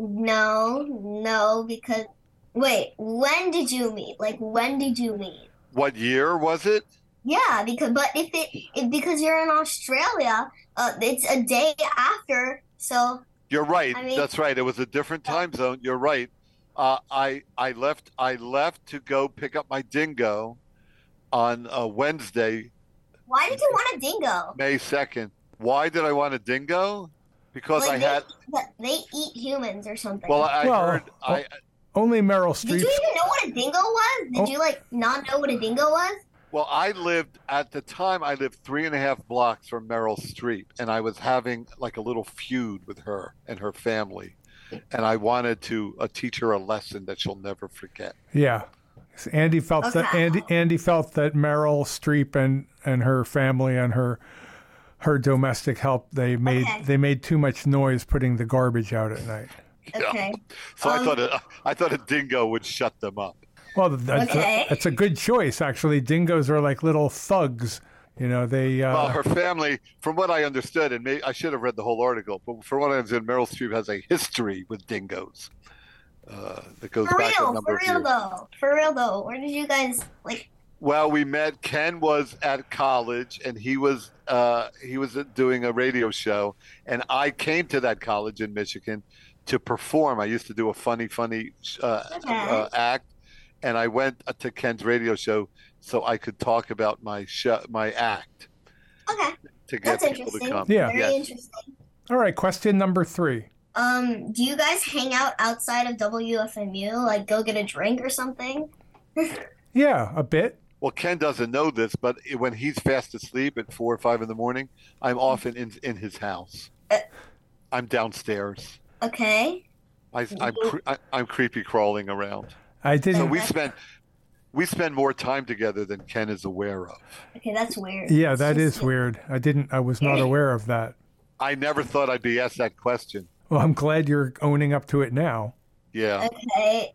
No, because wait, when did you meet? Like, when did you meet? What year was it? Yeah, because you're in Australia, it's a day after, so. You're right. That's right. It was a different time zone. You're right. I left to go pick up my dingo on Wednesday. Why did you want a dingo? May 2nd. Why did I want a dingo? Because they eat humans or something. Well, I heard. Only Meryl Streep. Did you even know what a dingo was? Did you not know what a dingo was? Well, I lived 3.5 blocks from Meryl Streep, and I was having like a little feud with her and her family, and I wanted to teach her a lesson that she'll never forget. Yeah, Andy felt that Andy felt that Meryl Streep and her family and her domestic help they made too much noise putting the garbage out at night. Okay. So I thought a dingo would shut them up. Well, that's a good choice, actually. Dingoes are like little thugs. You know, they... Well, her family, from what I understood, and I should have read the whole article, but from what I understood, Meryl Streep has a history with dingoes that goes back a number of years. For real, though. Where did you guys, like... Well, we met. Ken was at college, and he was doing a radio show, and I came to that college in Michigan to perform. I used to do a funny act. And I went to Ken's radio show so I could talk about my act. Okay. To get people to come. Yeah. Very interesting. All right, question number 3. Do you guys hang out outside of WFMU? Like, go get a drink or something? Yeah, a bit. Well, Ken doesn't know this, but when he's fast asleep at 4 or 5 in the morning, I'm often in his house. I'm downstairs. Okay. I'm creepy crawling around. So we spend more time together than Ken is aware of. Okay, that's weird. Yeah, that is weird. I was not aware of that. I never thought I'd be asked that question. Well, I'm glad you're owning up to it now. Yeah. Okay.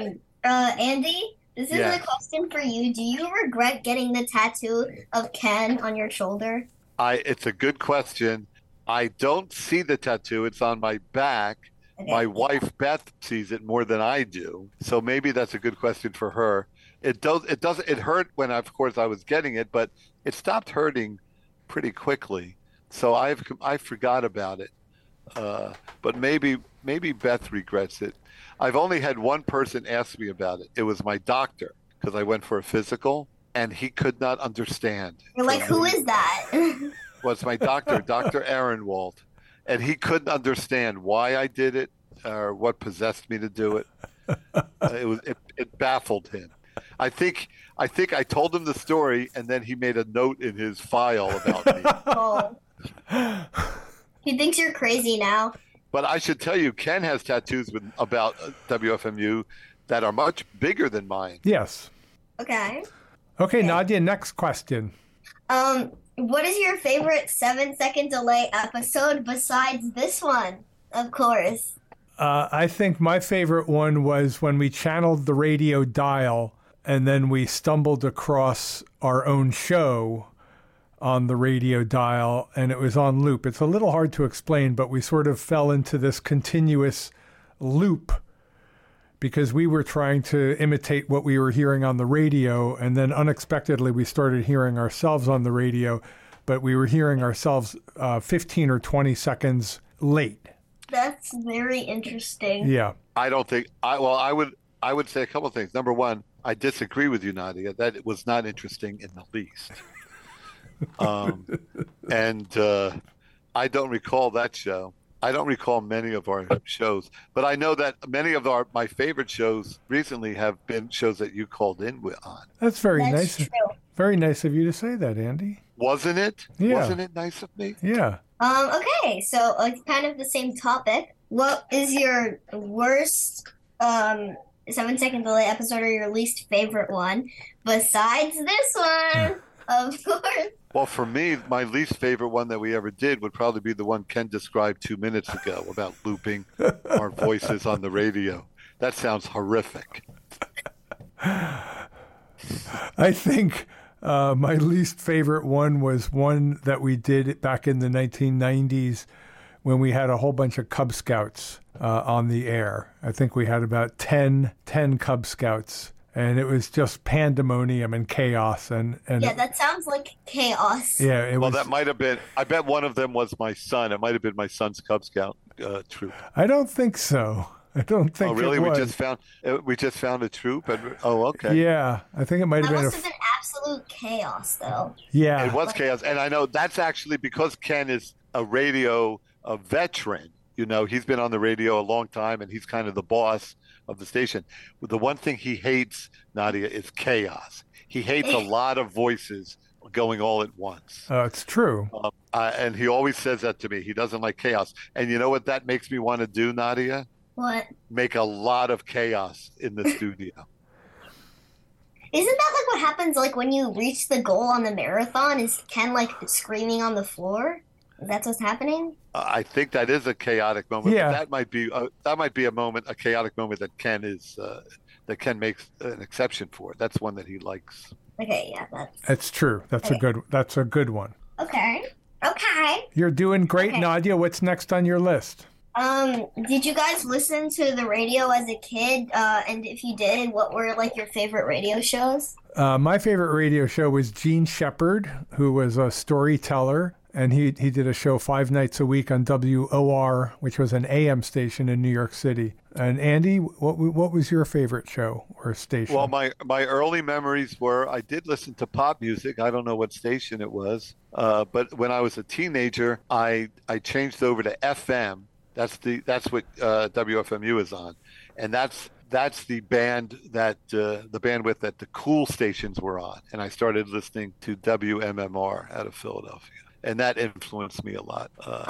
Andy, this is a question for you. Do you regret getting the tattoo of Ken on your shoulder? It's a good question. I don't see the tattoo. It's on my back. Okay. My wife Beth sees it more than I do, so maybe that's a good question for her. It hurt when of course I was getting it, but it stopped hurting pretty quickly. So I forgot about it. But maybe Beth regrets it. I've only had one person ask me about it. It was my doctor, because I went for a physical, and he could not understand. You're like, who is that? Was my doctor, Dr. Ehrenwald. And he couldn't understand why I did it or what possessed me to do it. It baffled him. I think I think I told him the story, and then he made a note in his file about me. Oh. He thinks you're crazy now. But I should tell you, Ken has tattoos about WFMU that are much bigger than mine. Yes. Okay. Okay, Nadia, next question. What is your favorite 7-second delay episode besides this one? Of course. I think my favorite one was when we channeled the radio dial and then we stumbled across our own show on the radio dial, and it was on loop. It's a little hard to explain, but we sort of fell into this continuous loop because we were trying to imitate what we were hearing on the radio, and then unexpectedly we started hearing ourselves on the radio, but we were hearing ourselves 15 or 20 seconds late. That's very interesting. Yeah. I don't think I would say a couple of things. Number one, I disagree with you, Nadia. That it was not interesting in the least. And I don't recall that show. I don't recall many of our shows, but I know that many of my favorite shows recently have been shows that you called in on. That's very That's nice. true. Very nice of you to say that, Andy. Wasn't it? Yeah. Wasn't it nice of me? Yeah. Okay, so kind of the same topic. What is your worst 7-second delay episode or your least favorite one besides this one? Of course. Well, for me, my least favorite one that we ever did would probably be the one Ken described 2 minutes ago about looping our voices on the radio. That sounds horrific. I think my least favorite one was one that we did back in the 1990s when we had a whole bunch of Cub Scouts on the air. I think we had about 10 Cub Scouts. And it was just pandemonium and chaos. And Yeah, that sounds like chaos. Yeah, it was. Well, that might have been, I bet one of them was my son. It might have been my son's Cub Scout troop. I don't think so. I don't think Oh, really? it was. We just found a troop? Okay. Yeah, I think it might have That been must have been absolute chaos, though. Yeah. It was chaos. And I know that's actually because Ken is a veteran. You know, he's been on the radio a long time, and he's kind of the boss of the station. The one thing he hates, Nadia, is chaos. He hates a lot of voices going all at once. It's true. And he always says that to me. He doesn't like chaos. And you know what that makes me want to do, Nadia? What? Make a lot of chaos in the studio. Isn't that like what happens like when you reach the goal on the marathon? Is Ken like screaming on the floor? That's what's happening? I think that is a chaotic moment. Yeah. But that might be a chaotic moment that Ken makes an exception for. That's one that he likes. Okay, yeah, That's true. That's a good one. Okay. You're doing great, Okay. Nadia. What's next on your list? Did you guys listen to the radio as a kid? And if you did, what were like your favorite radio shows? My favorite radio show was Gene Shepard, who was a storyteller. And he did a show 5 nights a week on WOR, which was an AM station in New York City. And Andy, what was your favorite show or station? Well, my early memories were I did listen to pop music. I don't know what station it was, but when I was a teenager, I changed over to FM. That's what WFMU is on, and that's the band that the bandwidth that the cool stations were on. And I started listening to WMMR out of Philadelphia. And that influenced me a lot.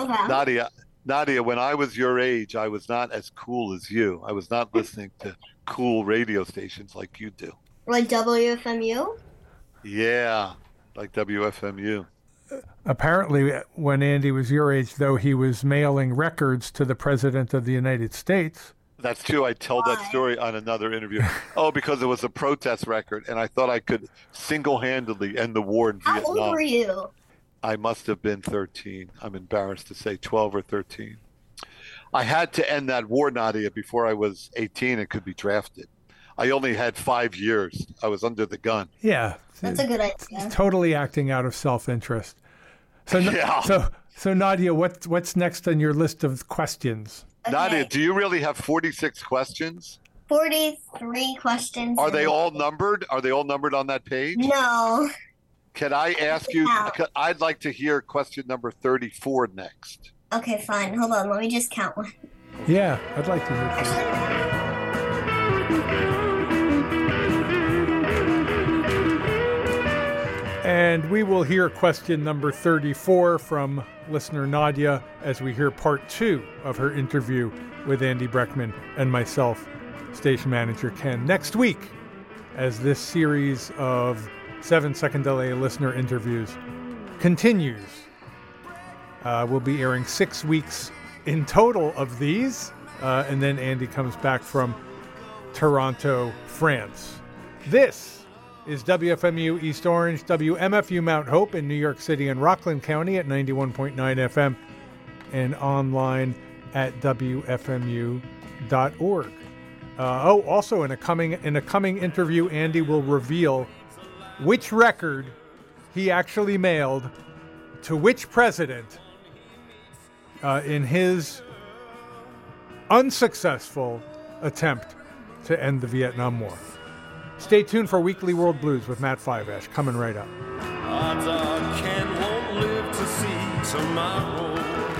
Nadia, when I was your age, I was not as cool as you. I was not listening to cool radio stations like you do. Like WFMU? Yeah, like WFMU. Apparently, when Andy was your age, though, he was mailing records to the President of the United States. That's true. I told that story on another interview. Because it was a protest record, and I thought I could single-handedly end the war in Vietnam. How old were you? I must have been 13. I'm embarrassed to say 12 or 13. I had to end that war, Nadia, before I was 18 and could be drafted. I only had 5 years. I was under the gun. Yeah. That's a good idea. Totally acting out of self-interest. So, Yeah. so Nadia, what's next on your list of questions? Okay. Nadia, do you really have 46 questions? 43 questions. Are they all numbered? Are they all numbered on that page? No. Can I ask you? I'd like to hear question number 34 next. Okay, fine. Hold on. Let me just count one. Yeah, I'd like to hear that. And we will hear question number 34 from listener Nadia as we hear part 2 of her interview with Andy Breckman and myself, station manager Ken, next week, as this series of 7-second delay listener interviews continues. We'll be airing 6 weeks in total of these, and then Andy comes back from Toronto, France. This is WFMU East Orange, WMFU Mount Hope in New York City and Rockland County at 91.9 FM and online at WFMU.org. Also in a coming interview, Andy will reveal which record he actually mailed to which president in his unsuccessful attempt to end the Vietnam War. Stay tuned for Weekly World Blues with Matt Fivash, coming right up. Odds are Ken won't live to see tomorrow.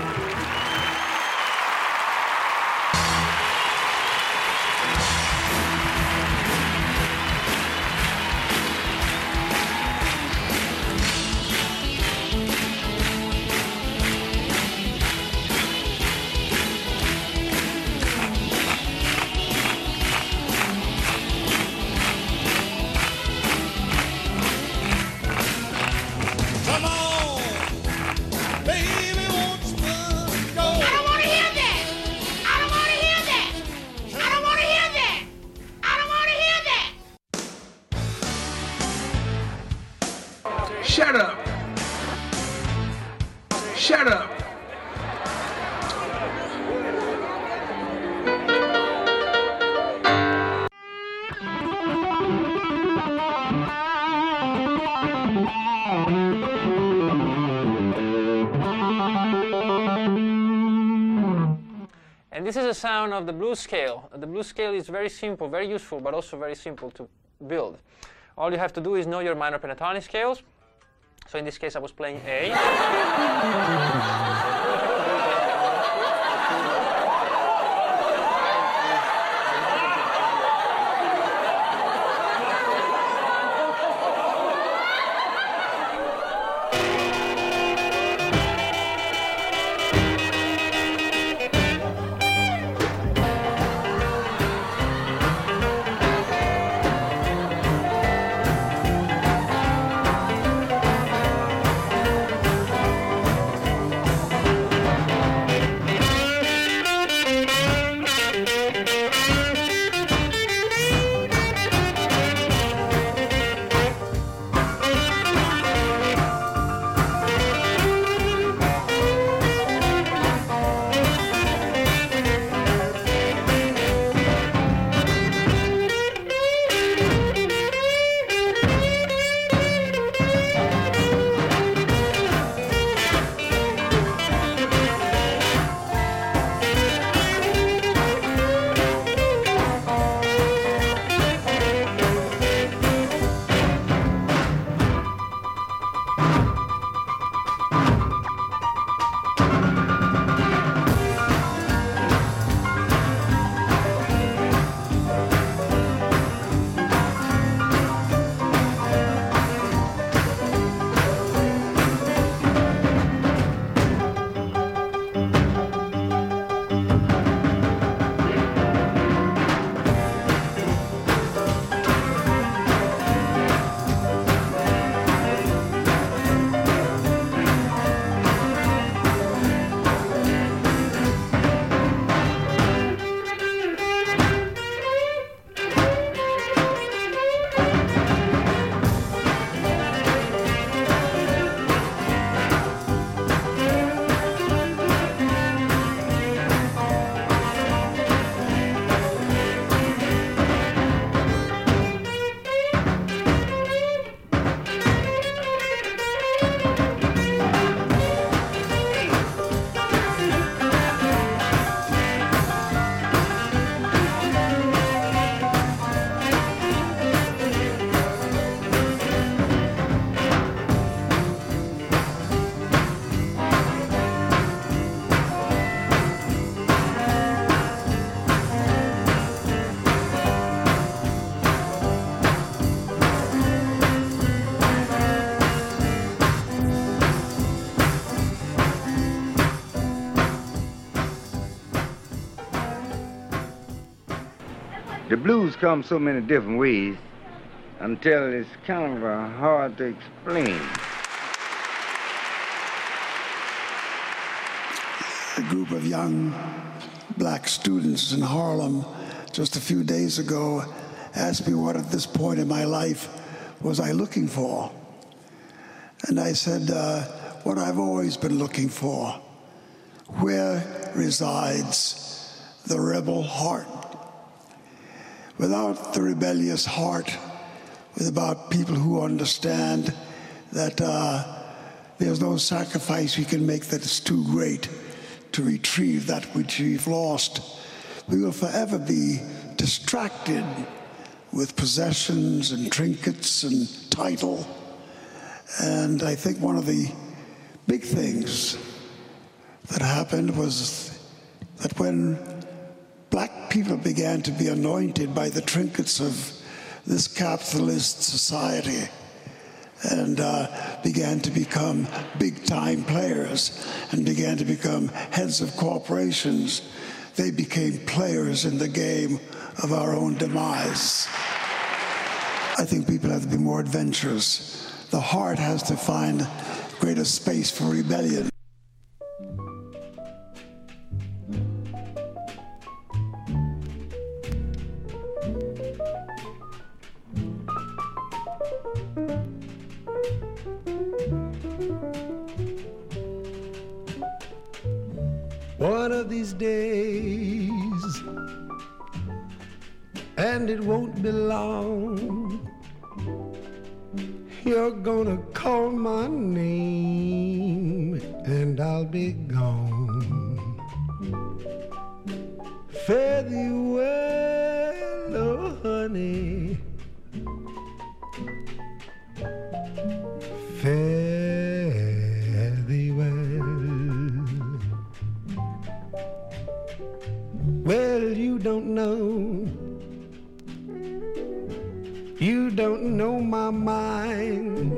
Shut up. Shut up. And this is a sound of the blues scale. The blues scale is very simple, very useful, but also very simple to build. All you have to do is know your minor pentatonic scales. So in this case, I was playing A. The blues come so many different ways until it's kind of hard to explain. A group of young black students in Harlem just a few days ago asked me what at this point in my life was I looking for. And I said, what I've always been looking for. Where resides the rebel heart? Without the rebellious heart, without people who understand that there's no sacrifice we can make that is too great to retrieve that which we've lost, we will forever be distracted with possessions and trinkets and title. And I think one of the big things that happened was that when black people began to be anointed by the trinkets of this capitalist society and began to become big-time players and began to become heads of corporations, they became players in the game of our own demise. I think people have to be more adventurous. The heart has to find greater space for rebellion. One of these days, and it won't be long, you're gonna call my name and I'll be gone. Fare thee well, oh honey, fare thee well. Well, you don't know my mind.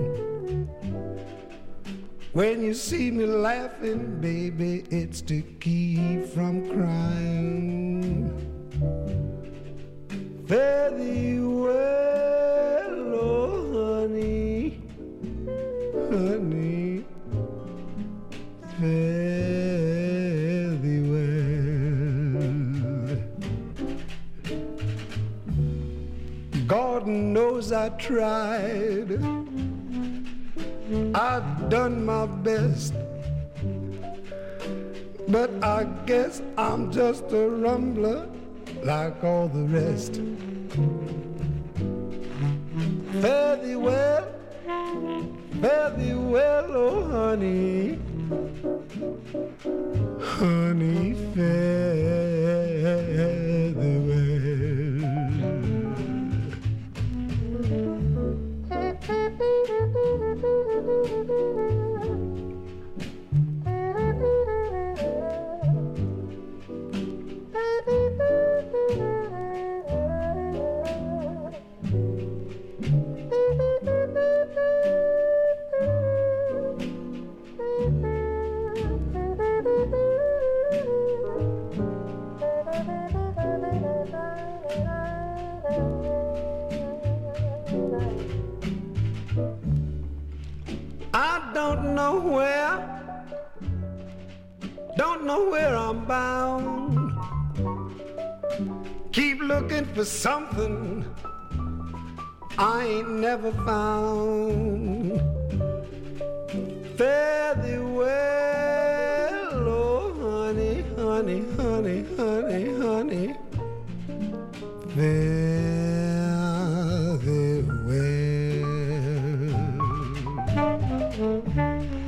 When you see me laughing, baby, it's to keep from crying. Fare thee well, oh honey, honey, fare thee well. God knows I tried. I've done my best, but I guess I'm just a rumbler like all the rest. Fare thee well, oh honey, honey, fare thee well. I don't know where I'm bound. Keep looking for something I ain't never found. Fare thee well, oh honey, honey, honey, honey, honey, fare thee well.